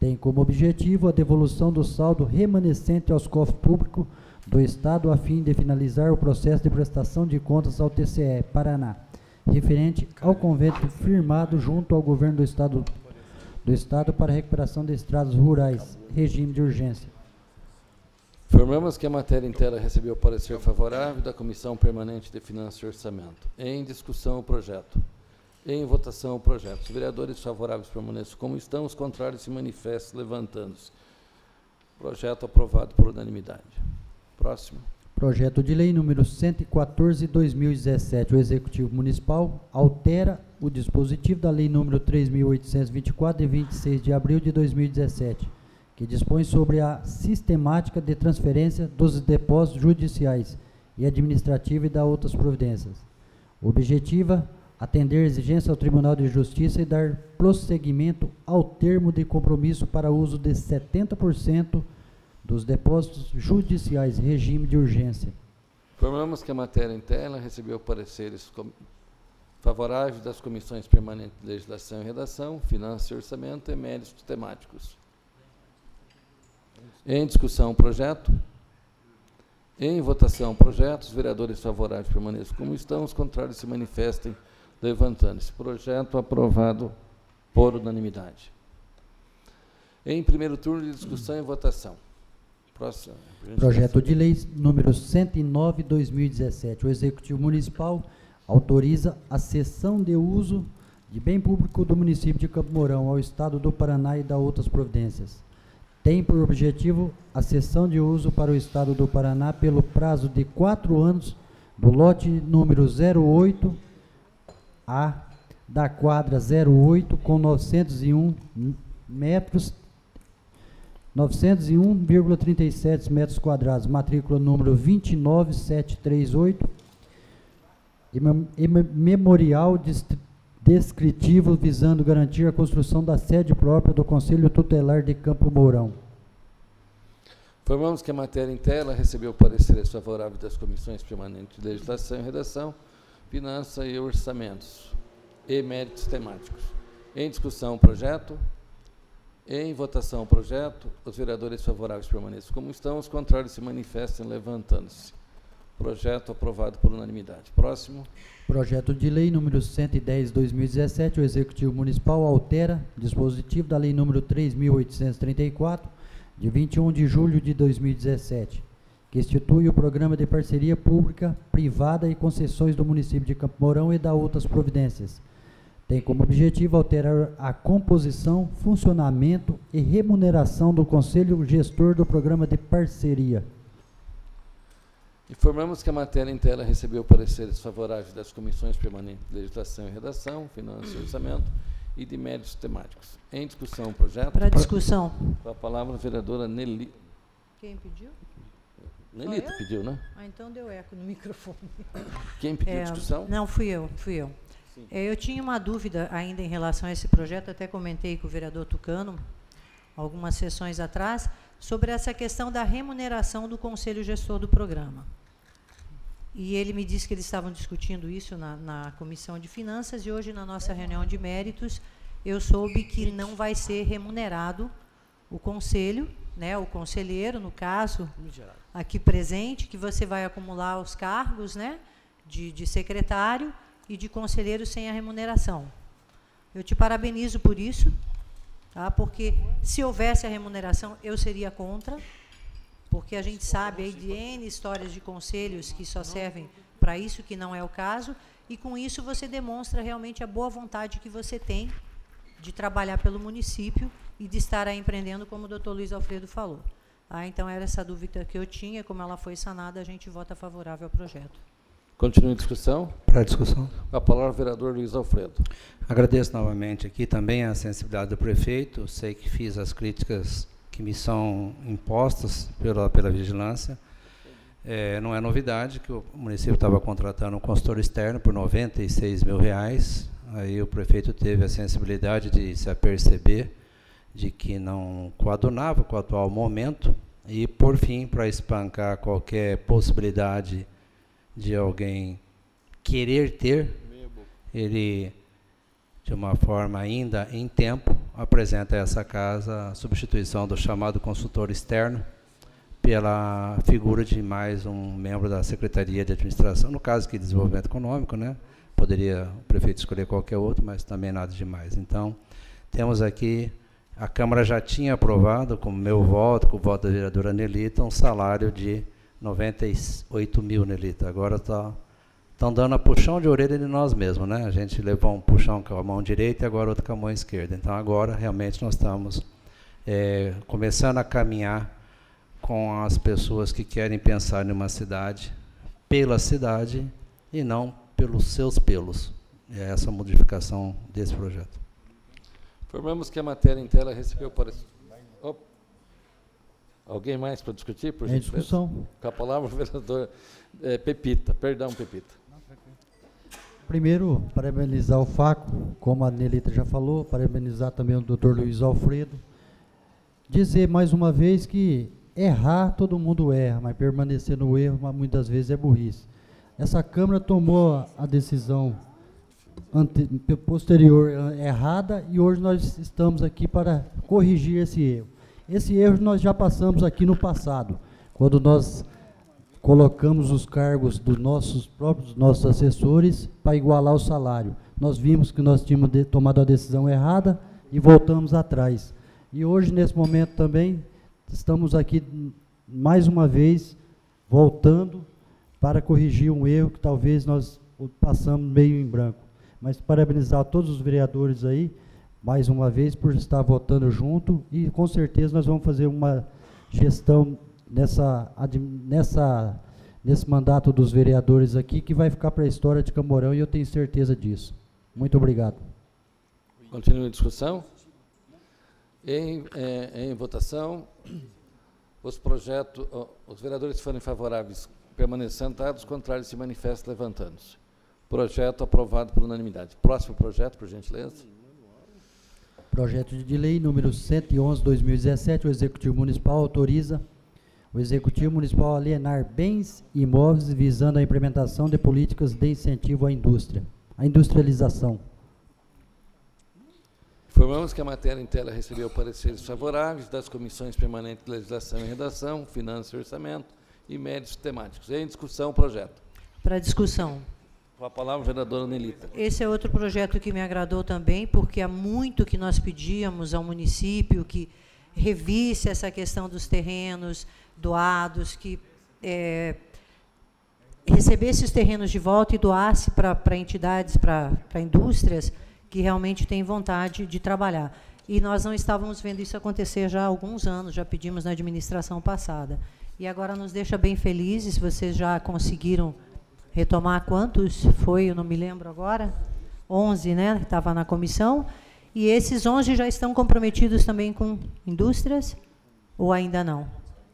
tem como objetivo a devolução do saldo remanescente aos cofres públicos do Estado a fim de finalizar o processo de prestação de contas ao TCE Paraná, referente ao convênio firmado junto ao governo do Estado para a recuperação de estradas rurais, regime de urgência. Informamos que a matéria inteira recebeu parecer favorável da Comissão Permanente de Finanças e Orçamento. Em discussão o projeto. Em votação o projeto. Os vereadores favoráveis permaneçam como estão, os contrários se manifestem levantando-se. Projeto aprovado por unanimidade. Próximo. Projeto de lei número 114/2017. O Executivo Municipal altera o dispositivo da lei número 3.824, de 26 de abril de 2017, que dispõe sobre a sistemática de transferência dos depósitos judiciais e administrativos e da outras providências. Objetiva: atender a exigência ao Tribunal de Justiça e dar prosseguimento ao termo de compromisso para uso de 70% dos depósitos judiciais, regime de urgência. Informamos que a matéria inteira recebeu pareceres favoráveis das Comissões Permanentes de Legislação e Redação, Finanças e Orçamento e Méritos Temáticos. Em discussão o projeto. Em votação o projeto. Os vereadores favoráveis permaneçam como estão, os contrários se manifestem levantando-se. Projeto aprovado por unanimidade. Em primeiro turno de discussão e votação. Próximo. Projeto de lei número 109/2017. O Executivo Municipal autoriza a cessão de uso de bem público do município de Campo Mourão ao Estado do Paraná e da outras providências. Tem por objetivo a cessão de uso para o Estado do Paraná pelo prazo de 4 anos do lote número 08A da quadra 08 com 901 metros 901,37 metros quadrados, matrícula número 29738, e memorial descritivo visando garantir a construção da sede própria do Conselho Tutelar de Campo Mourão. Informamos que a matéria inteira recebeu pareceres favoráveis das Comissões Permanentes de Legislação e Redação, Finanças e Orçamentos e Méritos Temáticos. Em discussão o projeto. Em votação o projeto, os vereadores favoráveis permaneçam como estão, os contrários se manifestem levantando-se. Projeto aprovado por unanimidade. Próximo. Projeto de lei número 110/2017. O Executivo Municipal altera dispositivo da lei número 3.834, de 21 de julho de 2017, que institui o Programa de Parceria Pública, Privada e Concessões do município de Campo Mourão e da outras providências. Tem como objetivo alterar a composição, funcionamento e remuneração do Conselho Gestor do Programa de Parceria. Informamos que a matéria inteira recebeu pareceres favoráveis das Comissões Permanentes de Legislação e Redação, Finanças e Orçamento e de Méritos Temáticos. Em discussão o projeto. Para discussão. Com a palavra a vereadora Nelly. Quem pediu? Nelita pediu, né? Ah, então deu eco no microfone. Quem pediu discussão? Não, fui eu. Eu tinha uma dúvida ainda em relação a esse projeto, até comentei com o vereador Tucano, algumas sessões atrás, sobre essa questão da remuneração do Conselho Gestor do programa. E ele me disse que eles estavam discutindo isso na Comissão de Finanças, e hoje, na nossa reunião de méritos, eu soube que não vai ser remunerado o conselho, né, o conselheiro, no caso, aqui presente, que você vai acumular os cargos, né, de secretário e de conselheiro sem a remuneração. Eu te parabenizo por isso, tá? Porque se houvesse a remuneração, eu seria contra, porque a gente sabe aí de N histórias de conselhos que só servem para isso, que não é o caso, e com isso você demonstra realmente a boa vontade que você tem de trabalhar pelo município e de estar aí empreendendo, como o doutor Luiz Alfredo falou. Então, era essa dúvida que eu tinha, como ela foi sanada, a gente vota favorável ao projeto. Continua em discussão? Para discussão. A palavra ao vereador Luiz Alfredo. Agradeço novamente aqui também a sensibilidade do prefeito. Sei que fiz as críticas que me são impostas pela vigilância. Não é novidade que o município estava contratando um consultor externo por R$96 mil. Aí o prefeito teve a sensibilidade de se aperceber de que não coadunava com o atual momento e, por fim, para espancar qualquer possibilidade de alguém querer ter, ele, de uma forma ainda em tempo, apresenta a essa casa a substituição do chamado consultor externo pela figura de mais um membro da Secretaria de Administração, no caso aqui de Desenvolvimento Econômico, né? Poderia o prefeito escolher qualquer outro, mas também nada demais. Então, temos aqui, a Câmara já tinha aprovado, com o meu voto, com o voto da vereadora Nelita, um salário de 98 mil, Nelita. Agora estão dando a puxão de orelha de nós mesmos, né? A gente levou um puxão com a mão direita e agora outro com a mão esquerda. Então, agora, realmente, nós estamos começando a caminhar com as pessoas que querem pensar numa cidade, pela cidade, e não pelos seus pelos. É essa a modificação desse projeto. Informamos que a matéria em tela recebeu parecer. Alguém mais para discutir? Por gentileza? Discussão. Com a palavra, o vereador Pepita. Perdão, Pepita. Primeiro, parabenizar o FACO, como a Nelita já falou, parabenizar também o doutor Luiz Alfredo. Dizer mais uma vez que errar, todo mundo erra, mas permanecer no erro, muitas vezes é burrice. Essa Câmara tomou a decisão posterior errada e hoje nós estamos aqui para corrigir esse erro. Esse erro nós já passamos aqui no passado, quando nós colocamos os cargos dos nossos assessores para igualar o salário. Nós vimos que nós tínhamos tomado a decisão errada e voltamos atrás. E hoje, nesse momento também, estamos aqui mais uma vez voltando para corrigir um erro que talvez nós passamos meio em branco. Mas parabenizar todos os vereadores aí, mais uma vez, por estar votando junto e com certeza nós vamos fazer uma gestão nesse mandato dos vereadores aqui que vai ficar para a história de Camorão e eu tenho certeza disso. Muito obrigado. Continua a discussão. Em votação, os vereadores que forem favoráveis permaneçam sentados, contrários se manifestam levantando-se. Projeto aprovado por unanimidade. Próximo projeto, por gentileza. Projeto de lei número 111/2017, o Executivo Municipal autoriza o Executivo Municipal a alienar bens e imóveis visando a implementação de políticas de incentivo à indústria, à industrialização. Informamos que a matéria em tela recebeu pareceres favoráveis das comissões permanentes de legislação e redação, finanças e orçamento e méritos temáticos. Em discussão, o projeto. Para discussão. Com a palavra, vereadora Nelita. Esse é outro projeto que me agradou também, porque há muito que nós pedíamos ao município que revisse essa questão dos terrenos doados, que recebesse os terrenos de volta e doasse para entidades, para indústrias que realmente têm vontade de trabalhar. E nós não estávamos vendo isso acontecer já há alguns anos, já pedimos na administração passada. E agora nos deixa bem felizes, vocês já conseguiram retomar quantos? Foi, eu não me lembro agora, 11, né, que estava na comissão, e esses 11 já estão comprometidos também com indústrias, ou ainda não?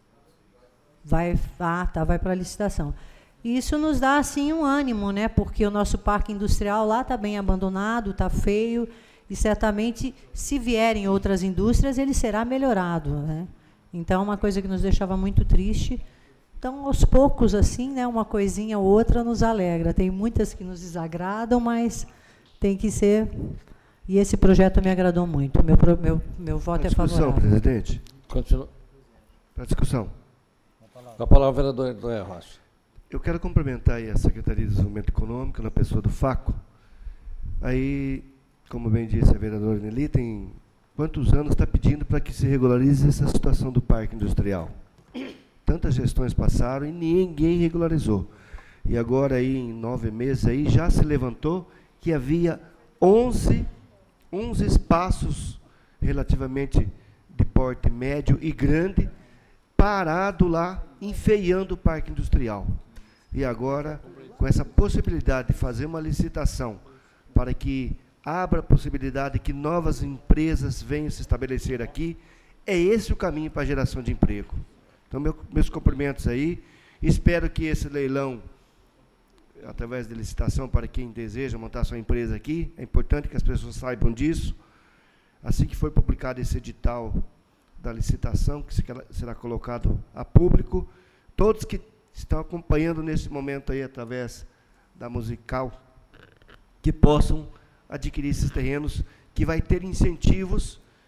Vai para a licitação. E isso nos dá, assim, um ânimo, né, porque o nosso parque industrial lá está bem abandonado, está feio, e certamente, se vierem outras indústrias, ele será melhorado, né? Então, uma coisa que nos deixava muito triste. Então, aos poucos, assim, né, uma coisinha ou outra nos alegra. Tem muitas que nos desagradam, mas tem que ser... E esse projeto me agradou muito. Meu voto é favorável. Discussão, presidente. Continua. Para discussão. Com a palavra, vereador Noé Rocha. Eu quero cumprimentar aí a Secretaria de Desenvolvimento Econômico, na pessoa do FACO. Aí, como bem disse a vereadora Nelly, tem quantos anos está pedindo para que se regularize essa situação do parque industrial? Tantas gestões passaram e ninguém regularizou. E agora, aí, em 9 meses, aí, já se levantou que havia 11 espaços relativamente de porte médio e grande parado lá, enfeiando o parque industrial. E agora, com essa possibilidade de fazer uma licitação para que abra a possibilidade de que novas empresas venham se estabelecer aqui, é esse o caminho para a geração de emprego. Então, meus cumprimentos aí. Espero que esse leilão, através de licitação, para quem deseja montar sua empresa aqui, é importante que as pessoas saibam disso. Assim que for publicado esse edital da licitação, que será colocado a público, todos que estão acompanhando nesse momento aí, através da musical, que possam adquirir esses terrenos, que vai ter incentivos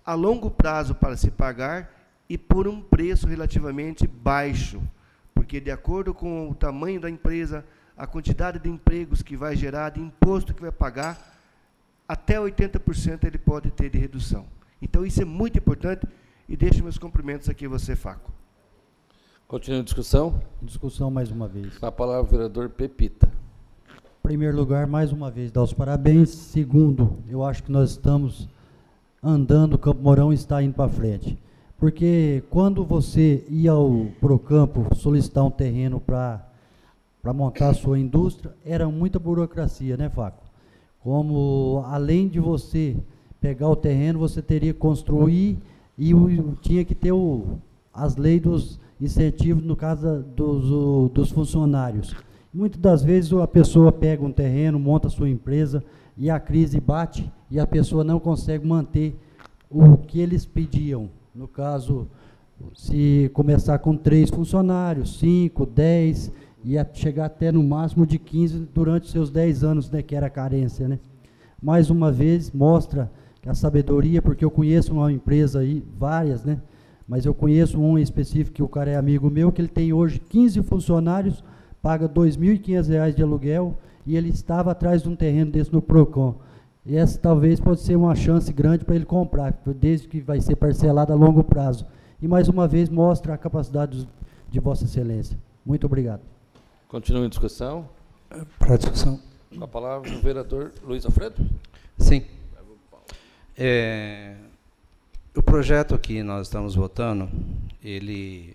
a longo prazo para se pagar e por um preço relativamente baixo, porque de acordo com o tamanho da empresa, a quantidade de empregos que vai gerar, de imposto que vai pagar, até 80% ele pode ter de redução. Então, isso é muito importante e deixo meus cumprimentos aqui a você, Faco. Continua a discussão? Discussão mais uma vez. A palavra, vereador Pepita. Em primeiro lugar, mais uma vez, dar os parabéns. Segundo, eu acho que nós estamos andando, o Campo Mourão está indo para frente. Porque quando você ia ao Procampo solicitar um terreno para montar a sua indústria, era muita burocracia, né, Faco? Como, além de você pegar o terreno, você teria que construir e tinha que ter as leis dos incentivos, no caso dos funcionários. Muitas das vezes a pessoa pega um terreno, monta a sua empresa e a crise bate e a pessoa não consegue manter o que eles pediam. No caso, se começar com 3 funcionários, 5, 10, e chegar até no máximo de 15 durante seus 10 anos, né, que era a carência, né? Mais uma vez, mostra que a sabedoria, porque eu conheço uma empresa aí, várias, né? Mas eu conheço um em específico, que o cara é amigo meu, que ele tem hoje 15 funcionários, paga R$ 2.500 de aluguel, e ele estava atrás de um terreno desse no Procon. E essa talvez pode ser uma chance grande para ele comprar, desde que vai ser parcelado a longo prazo. E mais uma vez mostra a capacidade de Vossa Excelência. Muito obrigado. Continua a discussão. Para a discussão. Com a palavra, o vereador Luiz Alfredo. Sim. O projeto que nós estamos votando, ele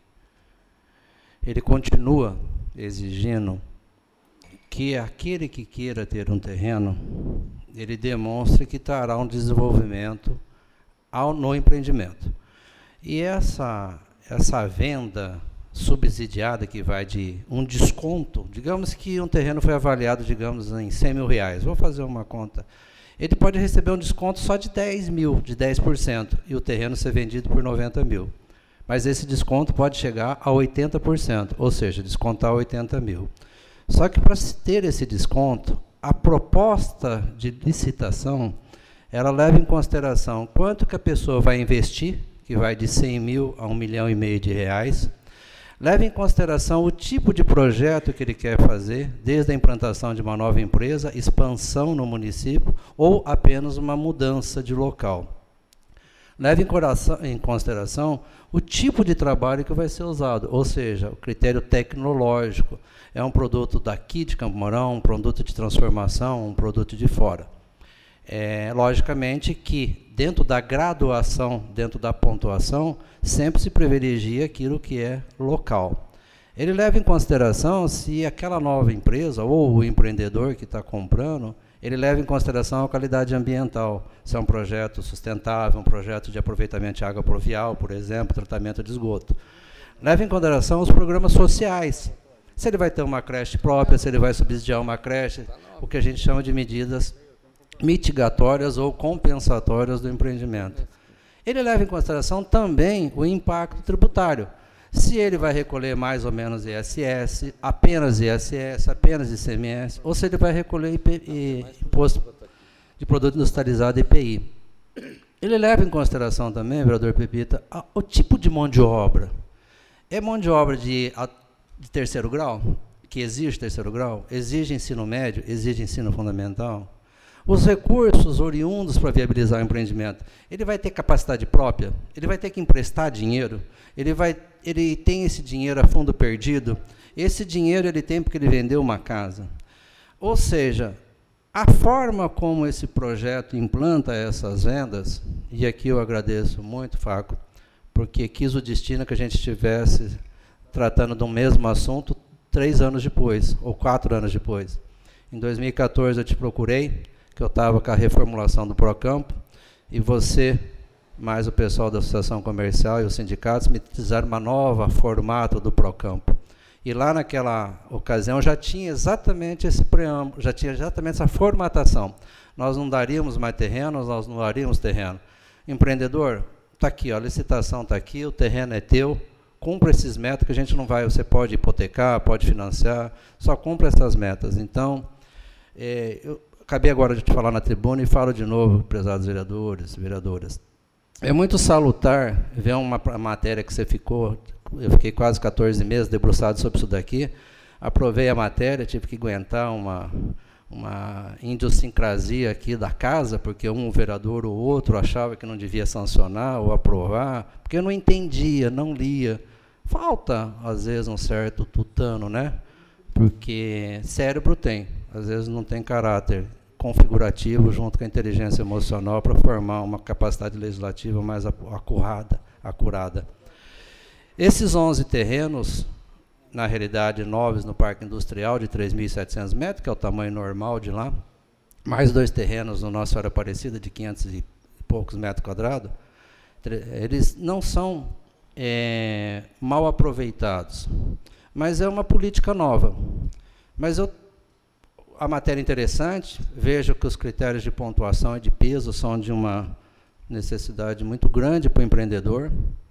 continua exigindo que aquele que queira ter um terreno, ele demonstre que trará um desenvolvimento no empreendimento. E essa venda subsidiada, que vai de um desconto, digamos que um terreno foi avaliado, digamos, em R$100 mil, vou fazer uma conta, ele pode receber um desconto só de 10 mil, de 10%, e o terreno ser vendido por 90 mil. Mas esse desconto pode chegar a 80%, ou seja, descontar 80 mil. Só que para se ter esse desconto, a proposta de licitação, ela leva em consideração quanto que a pessoa vai investir, que vai de 100 mil a R$1,5 milhão, leva em consideração o tipo de projeto que ele quer fazer, desde a implantação de uma nova empresa, expansão no município, ou apenas uma mudança de local. Leva em consideração o tipo de trabalho que vai ser usado, ou seja, o critério tecnológico. É um produto daqui de Campo Mourão, um produto de transformação, um produto de fora. Logicamente que, dentro da graduação, dentro da pontuação, sempre se privilegia aquilo que é local. Ele leva em consideração se aquela nova empresa, ou o empreendedor que está comprando, ele leva em consideração a qualidade ambiental, se é um projeto sustentável, um projeto de aproveitamento de água pluvial, por exemplo, tratamento de esgoto. Leva em consideração os programas sociais, se ele vai ter uma creche própria, se ele vai subsidiar uma creche, o que a gente chama de medidas mitigatórias ou compensatórias do empreendimento. Ele leva em consideração também o impacto tributário, se ele vai recolher mais ou menos ISS, apenas ICMS, ou se ele vai recolher Imposto de Produto Industrializado, IPI. Ele leva em consideração também, vereador Pepita, o tipo de mão de obra. É mão de obra de terceiro grau, que exige terceiro grau, exige ensino médio, exige ensino fundamental. Os recursos oriundos para viabilizar o empreendimento, ele vai ter capacidade própria? Ele vai ter que emprestar dinheiro? Ele tem esse dinheiro a fundo perdido? Esse dinheiro ele tem porque ele vendeu uma casa? Ou seja, a forma como esse projeto implanta essas vendas, e aqui eu agradeço muito, Faco, porque quis o destino que a gente estivesse tratando do mesmo assunto 3 anos depois, ou 4 anos depois. Em 2014 eu te procurei, que eu estava com a reformulação do Procampo, e você, mais o pessoal da Associação Comercial e os sindicatos, me fizeram uma nova formato do Procampo. E lá naquela ocasião já tinha exatamente esse preâmbulo, já tinha exatamente essa formatação. Nós não daríamos mais terreno, nós não daríamos terreno. Empreendedor, está aqui, ó, a licitação está aqui, o terreno é teu, cumpra esses metas que a gente não vai, você pode hipotecar, pode financiar, só cumpra essas metas. Então, eu acabei agora de te falar na tribuna e falo de novo, prezados vereadores, vereadoras. É muito salutar ver uma matéria que você ficou, eu fiquei quase 14 meses debruçado sobre isso daqui, aprovei a matéria, tive que aguentar uma idiosincrasia aqui da casa, porque um vereador ou outro achava que não devia sancionar ou aprovar, porque eu não entendia, não lia. Falta, às vezes, um certo tutano, né? Porque cérebro tem, às vezes não tem caráter configurativo junto com a inteligência emocional para formar uma capacidade legislativa mais acurada. Esses 11 terrenos, na realidade, 9 no Parque Industrial de 3.700 metros, que é o tamanho normal de lá, mais 2 terrenos no Nossa Senhora Aparecida, de 500 e poucos metros quadrados, eles não são mal aproveitados, mas é uma política nova. Mas a matéria é interessante, vejo que os critérios de pontuação e de peso são de uma necessidade muito grande para o empreendedor.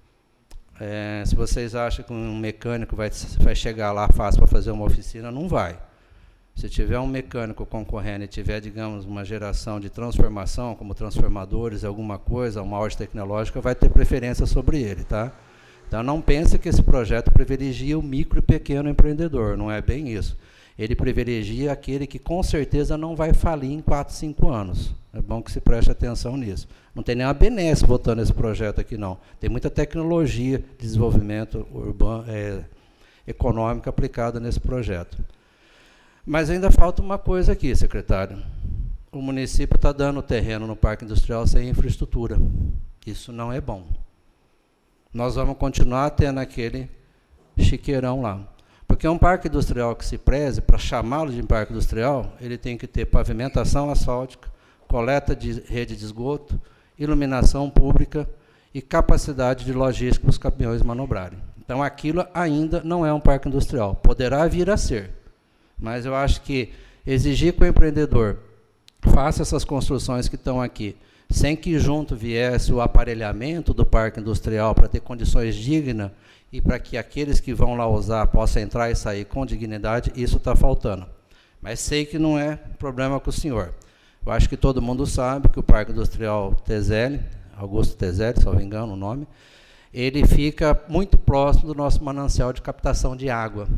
Se vocês acham que um mecânico vai chegar lá fácil para fazer uma oficina, não vai. Se tiver um mecânico concorrendo e tiver, digamos, uma geração de transformação, como transformadores, alguma coisa, uma ordem tecnológica, vai ter preferência sobre ele, tá? Então, não pense que esse projeto privilegia o micro e pequeno empreendedor, não é bem isso. Ele privilegia aquele que, com certeza, não vai falir em 4, 5 anos. É bom que se preste atenção nisso. Não tem nenhuma benesse votando esse projeto aqui, não. Tem muita tecnologia de desenvolvimento urbano, econômico aplicada nesse projeto. Mas ainda falta uma coisa aqui, secretário. O município está dando terreno no Parque Industrial sem infraestrutura. Isso não é bom. Nós vamos continuar tendo aquele chiqueirão lá. Porque um parque industrial que se preze, para chamá-lo de parque industrial, ele tem que ter pavimentação asfáltica, coleta de rede de esgoto, iluminação pública e capacidade de logística para os caminhões manobrarem. Então, aquilo ainda não é um parque industrial. Poderá vir a ser. Mas eu acho que exigir que o empreendedor faça essas construções que estão aqui, sem que junto viesse o aparelhamento do parque industrial para ter condições dignas e para que aqueles que vão lá usar possam entrar e sair com dignidade, isso está faltando. Mas sei que não é problema com o senhor. Eu acho que todo mundo sabe que o Parque Industrial Tezelli, Augusto Tezelli, se não me engano o nome, ele fica muito próximo do nosso manancial de captação de água.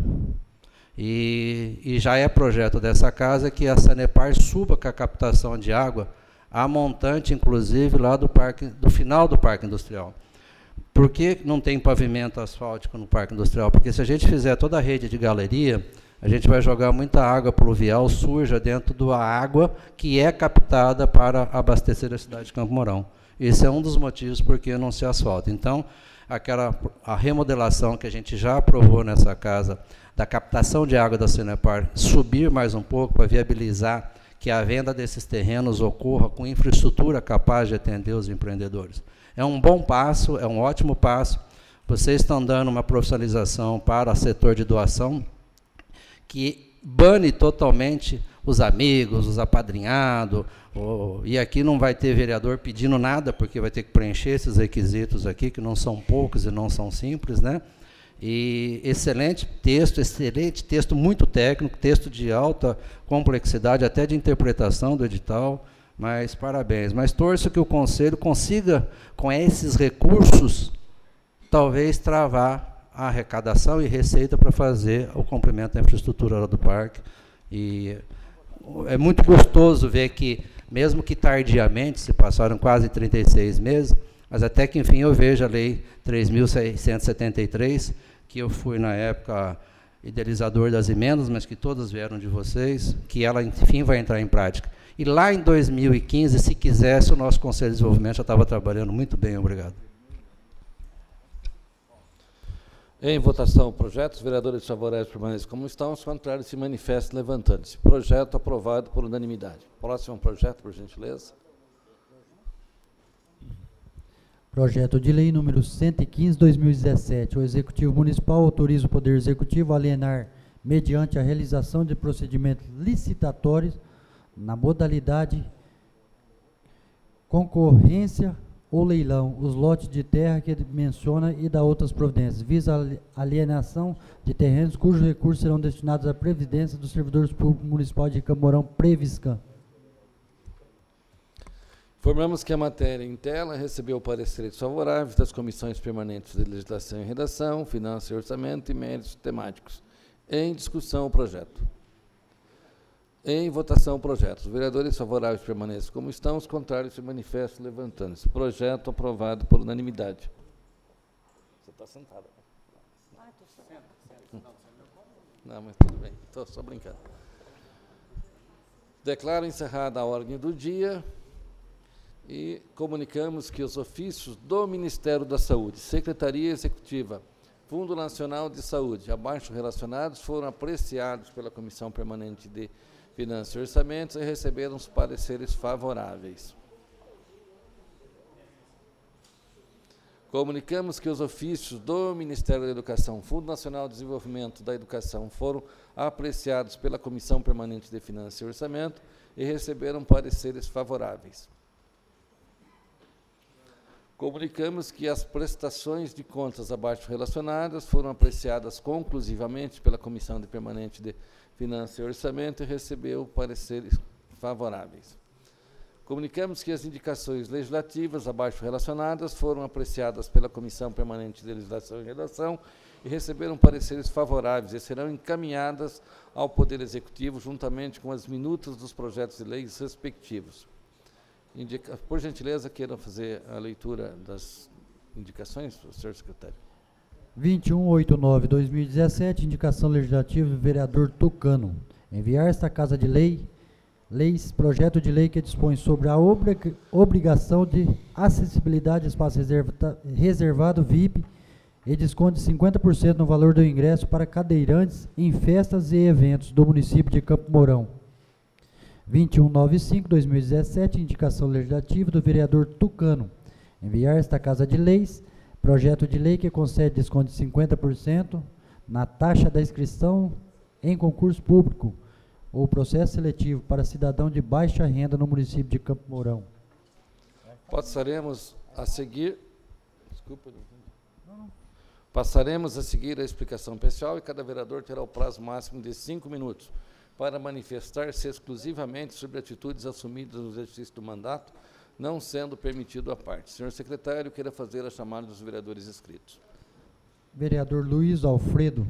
E já é projeto dessa casa que a Sanepar suba com a captação de água a montante, inclusive, lá do final do Parque Industrial. Por que não tem pavimento asfáltico no Parque Industrial? Porque se a gente fizer toda a rede de galeria, a gente vai jogar muita água pluvial suja dentro da água que é captada para abastecer a cidade de Campo Mourão. Esse é um dos motivos por que não se asfalta. Então, a remodelação que a gente já aprovou nessa casa, da captação de água da Sanepar, subir mais um pouco para viabilizar que a venda desses terrenos ocorra com infraestrutura capaz de atender os empreendedores. É um bom passo, é um ótimo passo. Vocês estão dando uma profissionalização para o setor de doação que bane totalmente os amigos, os apadrinhados, e aqui não vai ter vereador pedindo nada, porque vai ter que preencher esses requisitos aqui, que não são poucos e não são simples, né? E excelente texto muito técnico, texto de alta complexidade, até de interpretação do edital, mas parabéns. Mas torço que o Conselho consiga, com esses recursos, talvez travar a arrecadação e receita para fazer o complemento da infraestrutura do parque. E é muito gostoso ver que, mesmo que tardiamente, se passaram quase 36 meses, mas até que, enfim, eu vejo a Lei 3.673, que eu fui, na época, idealizador das emendas, mas que todas vieram de vocês, que ela, enfim, vai entrar em prática. E lá em 2015, se quisesse, o nosso Conselho de Desenvolvimento já estava trabalhando muito bem. Obrigado. Em votação, o projeto. Os vereadores favoráveis permanecem como estão, os contrários se manifestam levantando-se. Projeto aprovado por unanimidade. Próximo projeto, por gentileza. Projeto de lei número 115/2017. O Executivo Municipal autoriza o Poder Executivo a alienar, mediante a realização de procedimentos licitatórios, na modalidade concorrência ou leilão, os lotes de terra que ele menciona e da outras providências, visa a alienação de terrenos cujos recursos serão destinados à previdência dos servidores públicos municipais de Campo Mourão, Previscan. Informamos que a matéria em tela recebeu pareceres favoráveis das comissões permanentes de Legislação e Redação, Finanças e Orçamento e Méritos Temáticos. Em discussão o projeto. Em votação o projeto. Os vereadores favoráveis permanecem como estão, os contrários se manifestam levantando-se. Projeto aprovado por unanimidade. Você está sentada. Não, mas tudo bem, estou só brincando. Declaro encerrada a ordem do dia e comunicamos que os ofícios do Ministério da Saúde, Secretaria Executiva, Fundo Nacional de Saúde, abaixo relacionados, foram apreciados pela Comissão Permanente de Finanças e Orçamentos e receberam os pareceres favoráveis. Comunicamos que os ofícios do Ministério da Educação, Fundo Nacional de Desenvolvimento da Educação, foram apreciados pela Comissão Permanente de Finanças e Orçamento e receberam pareceres favoráveis. Comunicamos que as prestações de contas abaixo relacionadas foram apreciadas conclusivamente pela Comissão Permanente de Finanças e Orçamento e recebeu pareceres favoráveis. Comunicamos que as indicações legislativas abaixo relacionadas foram apreciadas pela Comissão Permanente de Legislação e Redação e receberam pareceres favoráveis e serão encaminhadas ao Poder Executivo juntamente com as minutas dos projetos de leis respectivos. Por gentileza, queiram fazer a leitura das indicações, senhor secretário. 2189/2017, indicação legislativa do vereador Tucano. Enviar esta Casa de Leis, projeto de lei que dispõe sobre a obrigação de acessibilidade a espaço reservado VIP e desconto de 50% no valor do ingresso para cadeirantes em festas e eventos do município de Campo Mourão. 2195/2017, indicação legislativa do vereador Tucano. Enviar esta Casa de Leis, projeto de lei que concede desconto de 50% na taxa da inscrição em concurso público ou processo seletivo para cidadão de baixa renda no município de Campo Mourão. Passaremos a seguir... Desculpa, Passaremos a seguir a explicação pessoal e cada vereador terá o prazo máximo de 5 minutos para manifestar-se exclusivamente sobre atitudes assumidas no exercício do mandato, não sendo permitido à parte. Senhor secretário, queira fazer a chamada dos vereadores inscritos. Vereador Luiz Alfredo.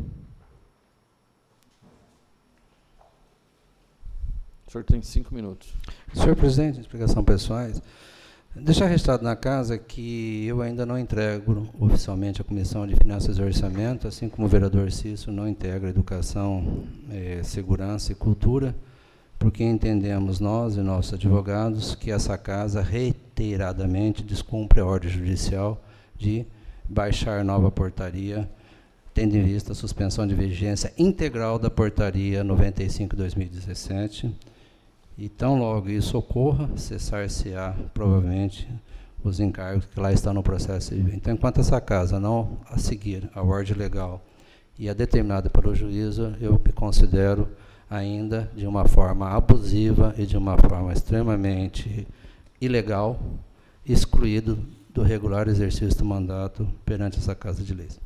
O senhor tem 5 minutos. Senhor presidente, explicação pessoais. Deixar registrado na casa que eu ainda não entrego oficialmente a Comissão de Finanças e Orçamento, assim como o vereador Cício não integra Educação, Segurança e Cultura, porque entendemos nós e nossos advogados que essa casa reiteradamente descumpre a ordem judicial de baixar nova portaria, tendo em vista a suspensão de vigência integral da portaria 95/2017, e tão logo isso ocorra, cessar-se-á provavelmente os encargos que lá estão no processo civil. Então, enquanto essa casa não a seguir a ordem legal e a determinada pelo juízo, eu me considero ainda de uma forma abusiva e de uma forma extremamente ilegal, excluído do regular exercício do mandato perante essa Casa de Leis.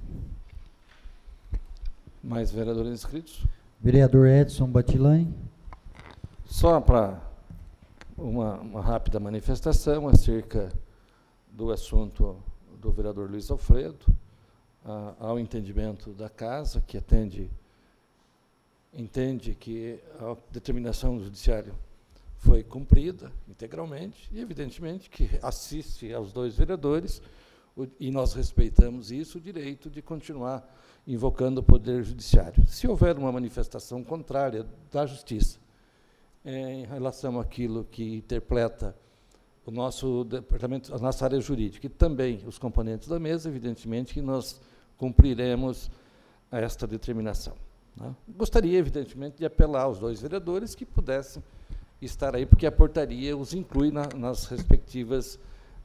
Mais vereadores inscritos? Vereador Edson Batilani. Só para uma rápida manifestação acerca do assunto do vereador Luiz Alfredo, ao entendimento da casa, que entende que a determinação do judiciário foi cumprida integralmente e, evidentemente, que assiste aos dois vereadores, e nós respeitamos isso, o direito de continuar invocando o Poder Judiciário. Se houver uma manifestação contrária da Justiça, em relação àquilo que interpreta o nosso departamento, a nossa área jurídica, e também os componentes da mesa, evidentemente que nós cumpriremos esta determinação. Né? Gostaria, evidentemente, de apelar aos dois vereadores que pudessem estar aí, porque a portaria os inclui nas respectivas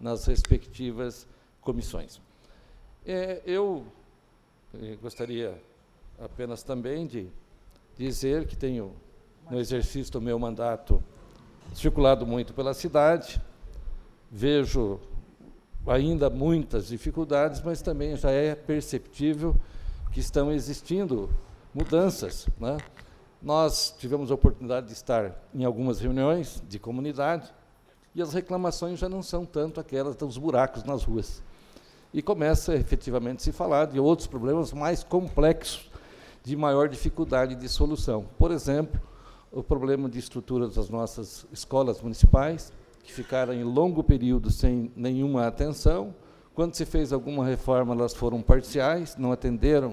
comissões. Eu gostaria apenas também de dizer que tenho, no exercício do meu mandato, circulado muito pela cidade, vejo ainda muitas dificuldades, mas também já é perceptível que estão existindo mudanças, né? Nós tivemos a oportunidade de estar em algumas reuniões de comunidade e as reclamações já não são tanto aquelas dos buracos nas ruas. E começa efetivamente a se falar de outros problemas mais complexos, de maior dificuldade de solução. Por exemplo, o problema de estrutura das nossas escolas municipais, que ficaram em longo período sem nenhuma atenção. Quando se fez alguma reforma, elas foram parciais, não atenderam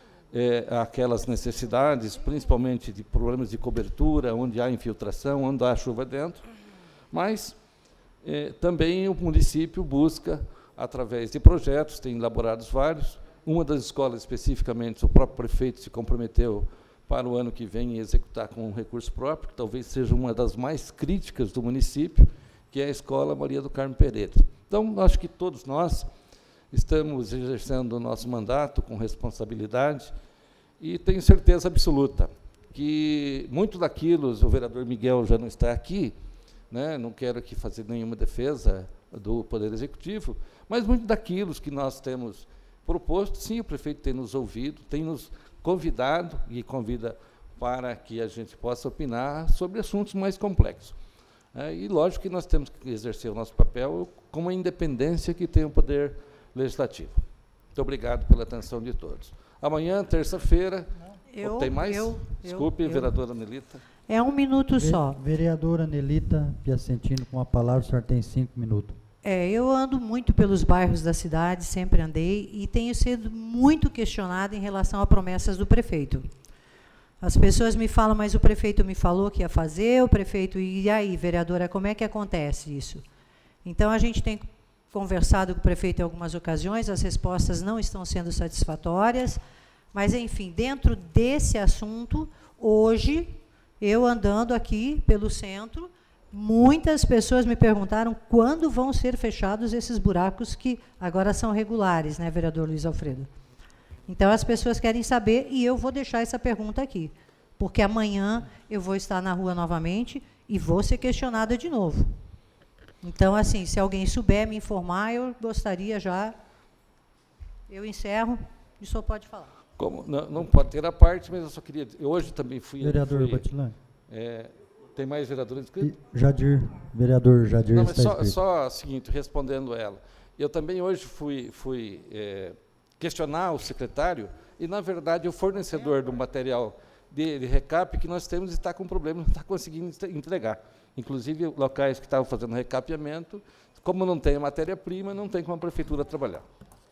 aquelas necessidades, principalmente de problemas de cobertura, onde há infiltração, onde há chuva dentro. Mas também o município busca, através de projetos, tem elaborados vários. Uma das escolas, especificamente, o próprio prefeito se comprometeu para o ano que vem executar com um recurso próprio, que talvez seja uma das mais críticas do município, que é a Escola Maria do Carmo Pereira. Então, acho que todos nós estamos exercendo o nosso mandato com responsabilidade e tenho certeza absoluta que muito daquilo, o vereador Miguel já não está aqui, né, não quero aqui fazer nenhuma defesa do Poder Executivo, mas muito daquilo que nós temos proposto, sim, o prefeito tem nos ouvido, tem nos convidado e convida para que a gente possa opinar sobre assuntos mais complexos. E, lógico, que nós temos que exercer o nosso papel com a independência que tem o Poder Legislativo. Muito obrigado pela atenção de todos. Amanhã, terça-feira, tem mais? Desculpe, vereadora Nelita. É 1 minuto só. Vereadora Nelita Piacentino, com a palavra, o senhor tem 5 minutos. Eu ando muito pelos bairros da cidade, sempre andei, e tenho sido muito questionada em relação a promessas do prefeito. As pessoas me falam, mas o prefeito me falou que ia fazer, o prefeito, e aí, vereadora, como é que acontece isso? Então, a gente tem conversado com o prefeito em algumas ocasiões, as respostas não estão sendo satisfatórias, mas, enfim, dentro desse assunto, hoje, eu andando aqui pelo centro, muitas pessoas me perguntaram quando vão ser fechados esses buracos que agora são regulares, né, vereador Luiz Alfredo? Então, as pessoas querem saber, e eu vou deixar essa pergunta aqui, porque amanhã eu vou estar na rua novamente e vou ser questionada de novo. Então, assim, se alguém souber me informar, eu gostaria já... Eu encerro, e o senhor pode falar. Como, não pode ter a parte, mas eu só queria... Eu hoje também fui... Vereador Batilani. Tem mais vereadores inscritos? Jadir, vereador Jadir. Não, mas só o seguinte, respondendo ela. Eu também hoje fui questionar o secretário, e, na verdade, o fornecedor do material de recap que nós temos está com problema, não está conseguindo entregar. Inclusive, locais que estavam fazendo recapeamento, como não tem matéria-prima, não tem como a prefeitura trabalhar.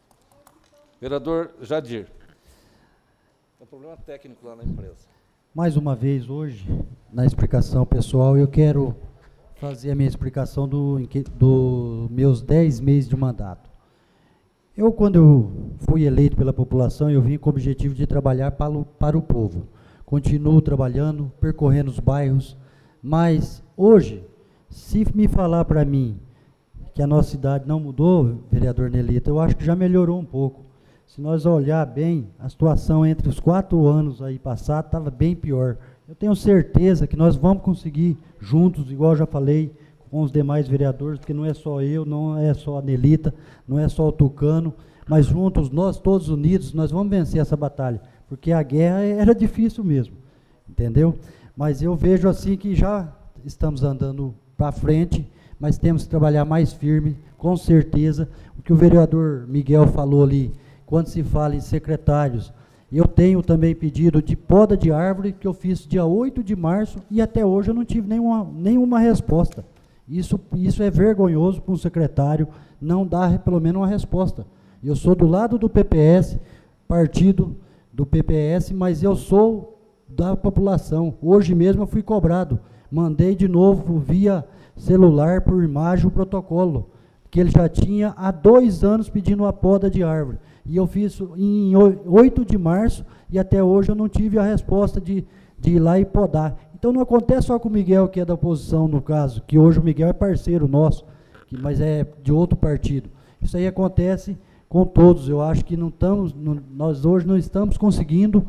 Vereador Jadir. É um problema técnico lá na empresa. Mais uma vez, hoje, na explicação pessoal, eu quero fazer a minha explicação do meus 10 meses de mandato. Quando eu fui eleito pela população, eu vim com o objetivo de trabalhar para o povo. Continuo trabalhando, percorrendo os bairros, mas hoje, se me falar para mim que a nossa cidade não mudou, vereador Nelita, eu acho que já melhorou um pouco. Se nós olhar bem, a situação entre os 4 anos aí passados estava bem pior. Eu tenho certeza que nós vamos conseguir juntos, igual eu já falei, com os demais vereadores, porque não é só eu, não é só a Nelita, não é só o Tucano, mas juntos, nós todos unidos, nós vamos vencer essa batalha, porque a guerra era difícil mesmo, entendeu? Mas eu vejo assim que já estamos andando para frente, mas temos que trabalhar mais firme, com certeza. O que o vereador Miguel falou ali, quando se fala em secretários, eu tenho também pedido de poda de árvore, que eu fiz dia 8 de março, e até hoje eu não tive nenhuma resposta. Isso é vergonhoso para um secretário não dar pelo menos uma resposta. Eu sou do lado do PPS, partido do PPS, mas eu sou da população. Hoje mesmo eu fui cobrado. Mandei de novo via celular por imagem o protocolo, que ele já tinha há 2 anos pedindo a poda de árvore. E eu fiz em 8 de março e até hoje eu não tive a resposta de ir lá e podar. Então não acontece só com o Miguel, que é da oposição, no caso, que hoje o Miguel é parceiro nosso, mas é de outro partido. Isso aí acontece com todos. Eu acho que nós hoje não estamos conseguindo,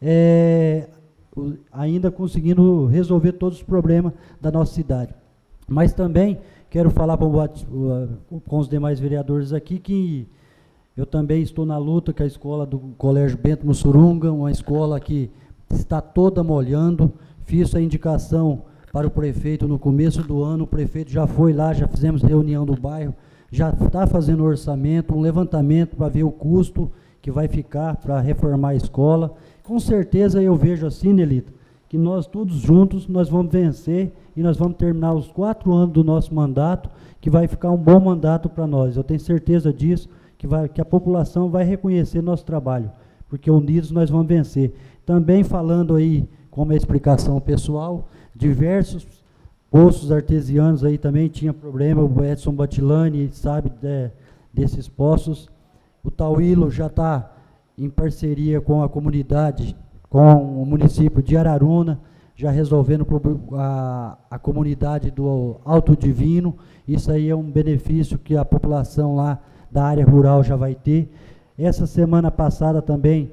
ainda conseguindo resolver todos os problemas da nossa cidade. Mas também quero falar com os demais vereadores aqui que eu também estou na luta com a escola do Colégio Bento Mussurunga, uma escola que está toda molhando. Fiz a indicação para o prefeito no começo do ano. O prefeito já foi lá, já fizemos reunião do bairro, já está fazendo orçamento, um levantamento para ver o custo que vai ficar para reformar a escola. Com certeza eu vejo assim, Nelita, que nós todos juntos, nós vamos vencer e nós vamos terminar os 4 anos do nosso mandato, que vai ficar um bom mandato para nós. Eu tenho certeza disso, que a população vai reconhecer nosso trabalho, porque unidos nós vamos vencer. Também falando aí, como a explicação pessoal, diversos poços artesianos aí também tinha problema, o Edson Batilani sabe desses poços. O Tauílo já está em parceria com a comunidade, com o município de Araruna, já resolvendo a comunidade do Alto Divino. Isso aí é um benefício que a população lá da área rural já vai ter. Essa semana passada também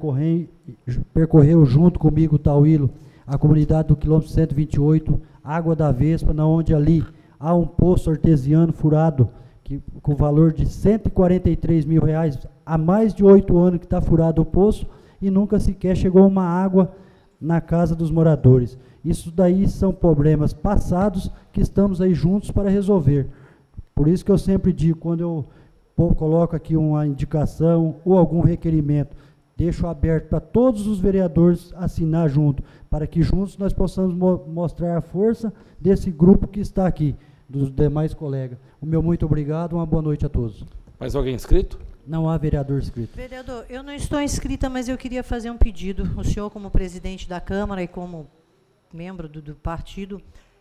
percorreu junto comigo o Tauílo a comunidade do quilômetro 128, Água da Vespa, onde ali há um poço artesiano furado, com valor de R$143 mil, há mais de 8 anos que está furado o poço, e nunca sequer chegou uma água na casa dos moradores. Isso daí são problemas passados que estamos aí juntos para resolver. Por isso que eu sempre digo, quando eu coloco aqui uma indicação ou algum requerimento, deixo aberto para todos os vereadores assinar junto, para que juntos nós possamos mostrar a força desse grupo que está aqui, dos demais colegas. O meu muito obrigado, uma boa noite a todos. Mais alguém inscrito? Não há vereador inscrito. Vereador, eu não estou inscrita, mas eu queria fazer um pedido. O senhor, como presidente da Câmara e como membro do partido,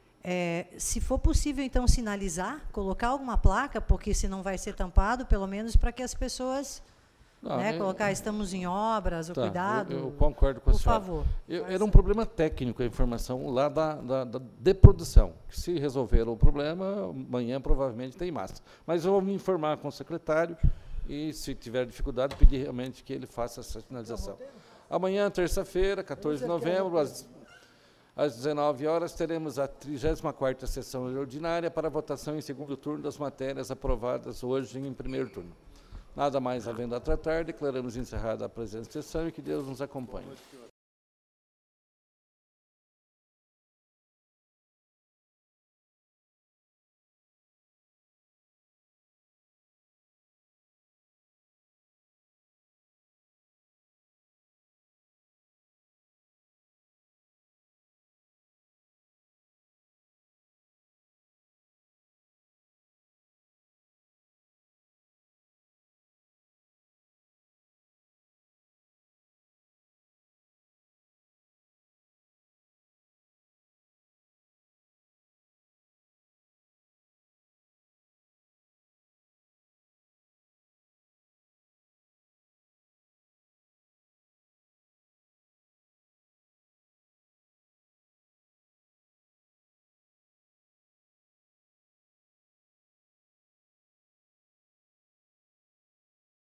se for possível, então, sinalizar, colocar alguma placa, porque se não vai ser tampado, pelo menos para que as pessoas... colocar estamos em obras, o cuidado. Eu concordo com a senhora. Por favor. Era um problema técnico a informação lá de produção. Se resolver o problema, amanhã provavelmente tem massa. Mas eu vou me informar com o secretário e, se tiver dificuldade, pedir realmente que ele faça essa sinalização. Amanhã, terça-feira, 14 de novembro, às 19 horas, teremos a 34ª sessão ordinária para votação em segundo turno das matérias aprovadas hoje em primeiro turno. Nada mais havendo a tratar, declaramos encerrada a presente sessão e que Deus nos acompanhe.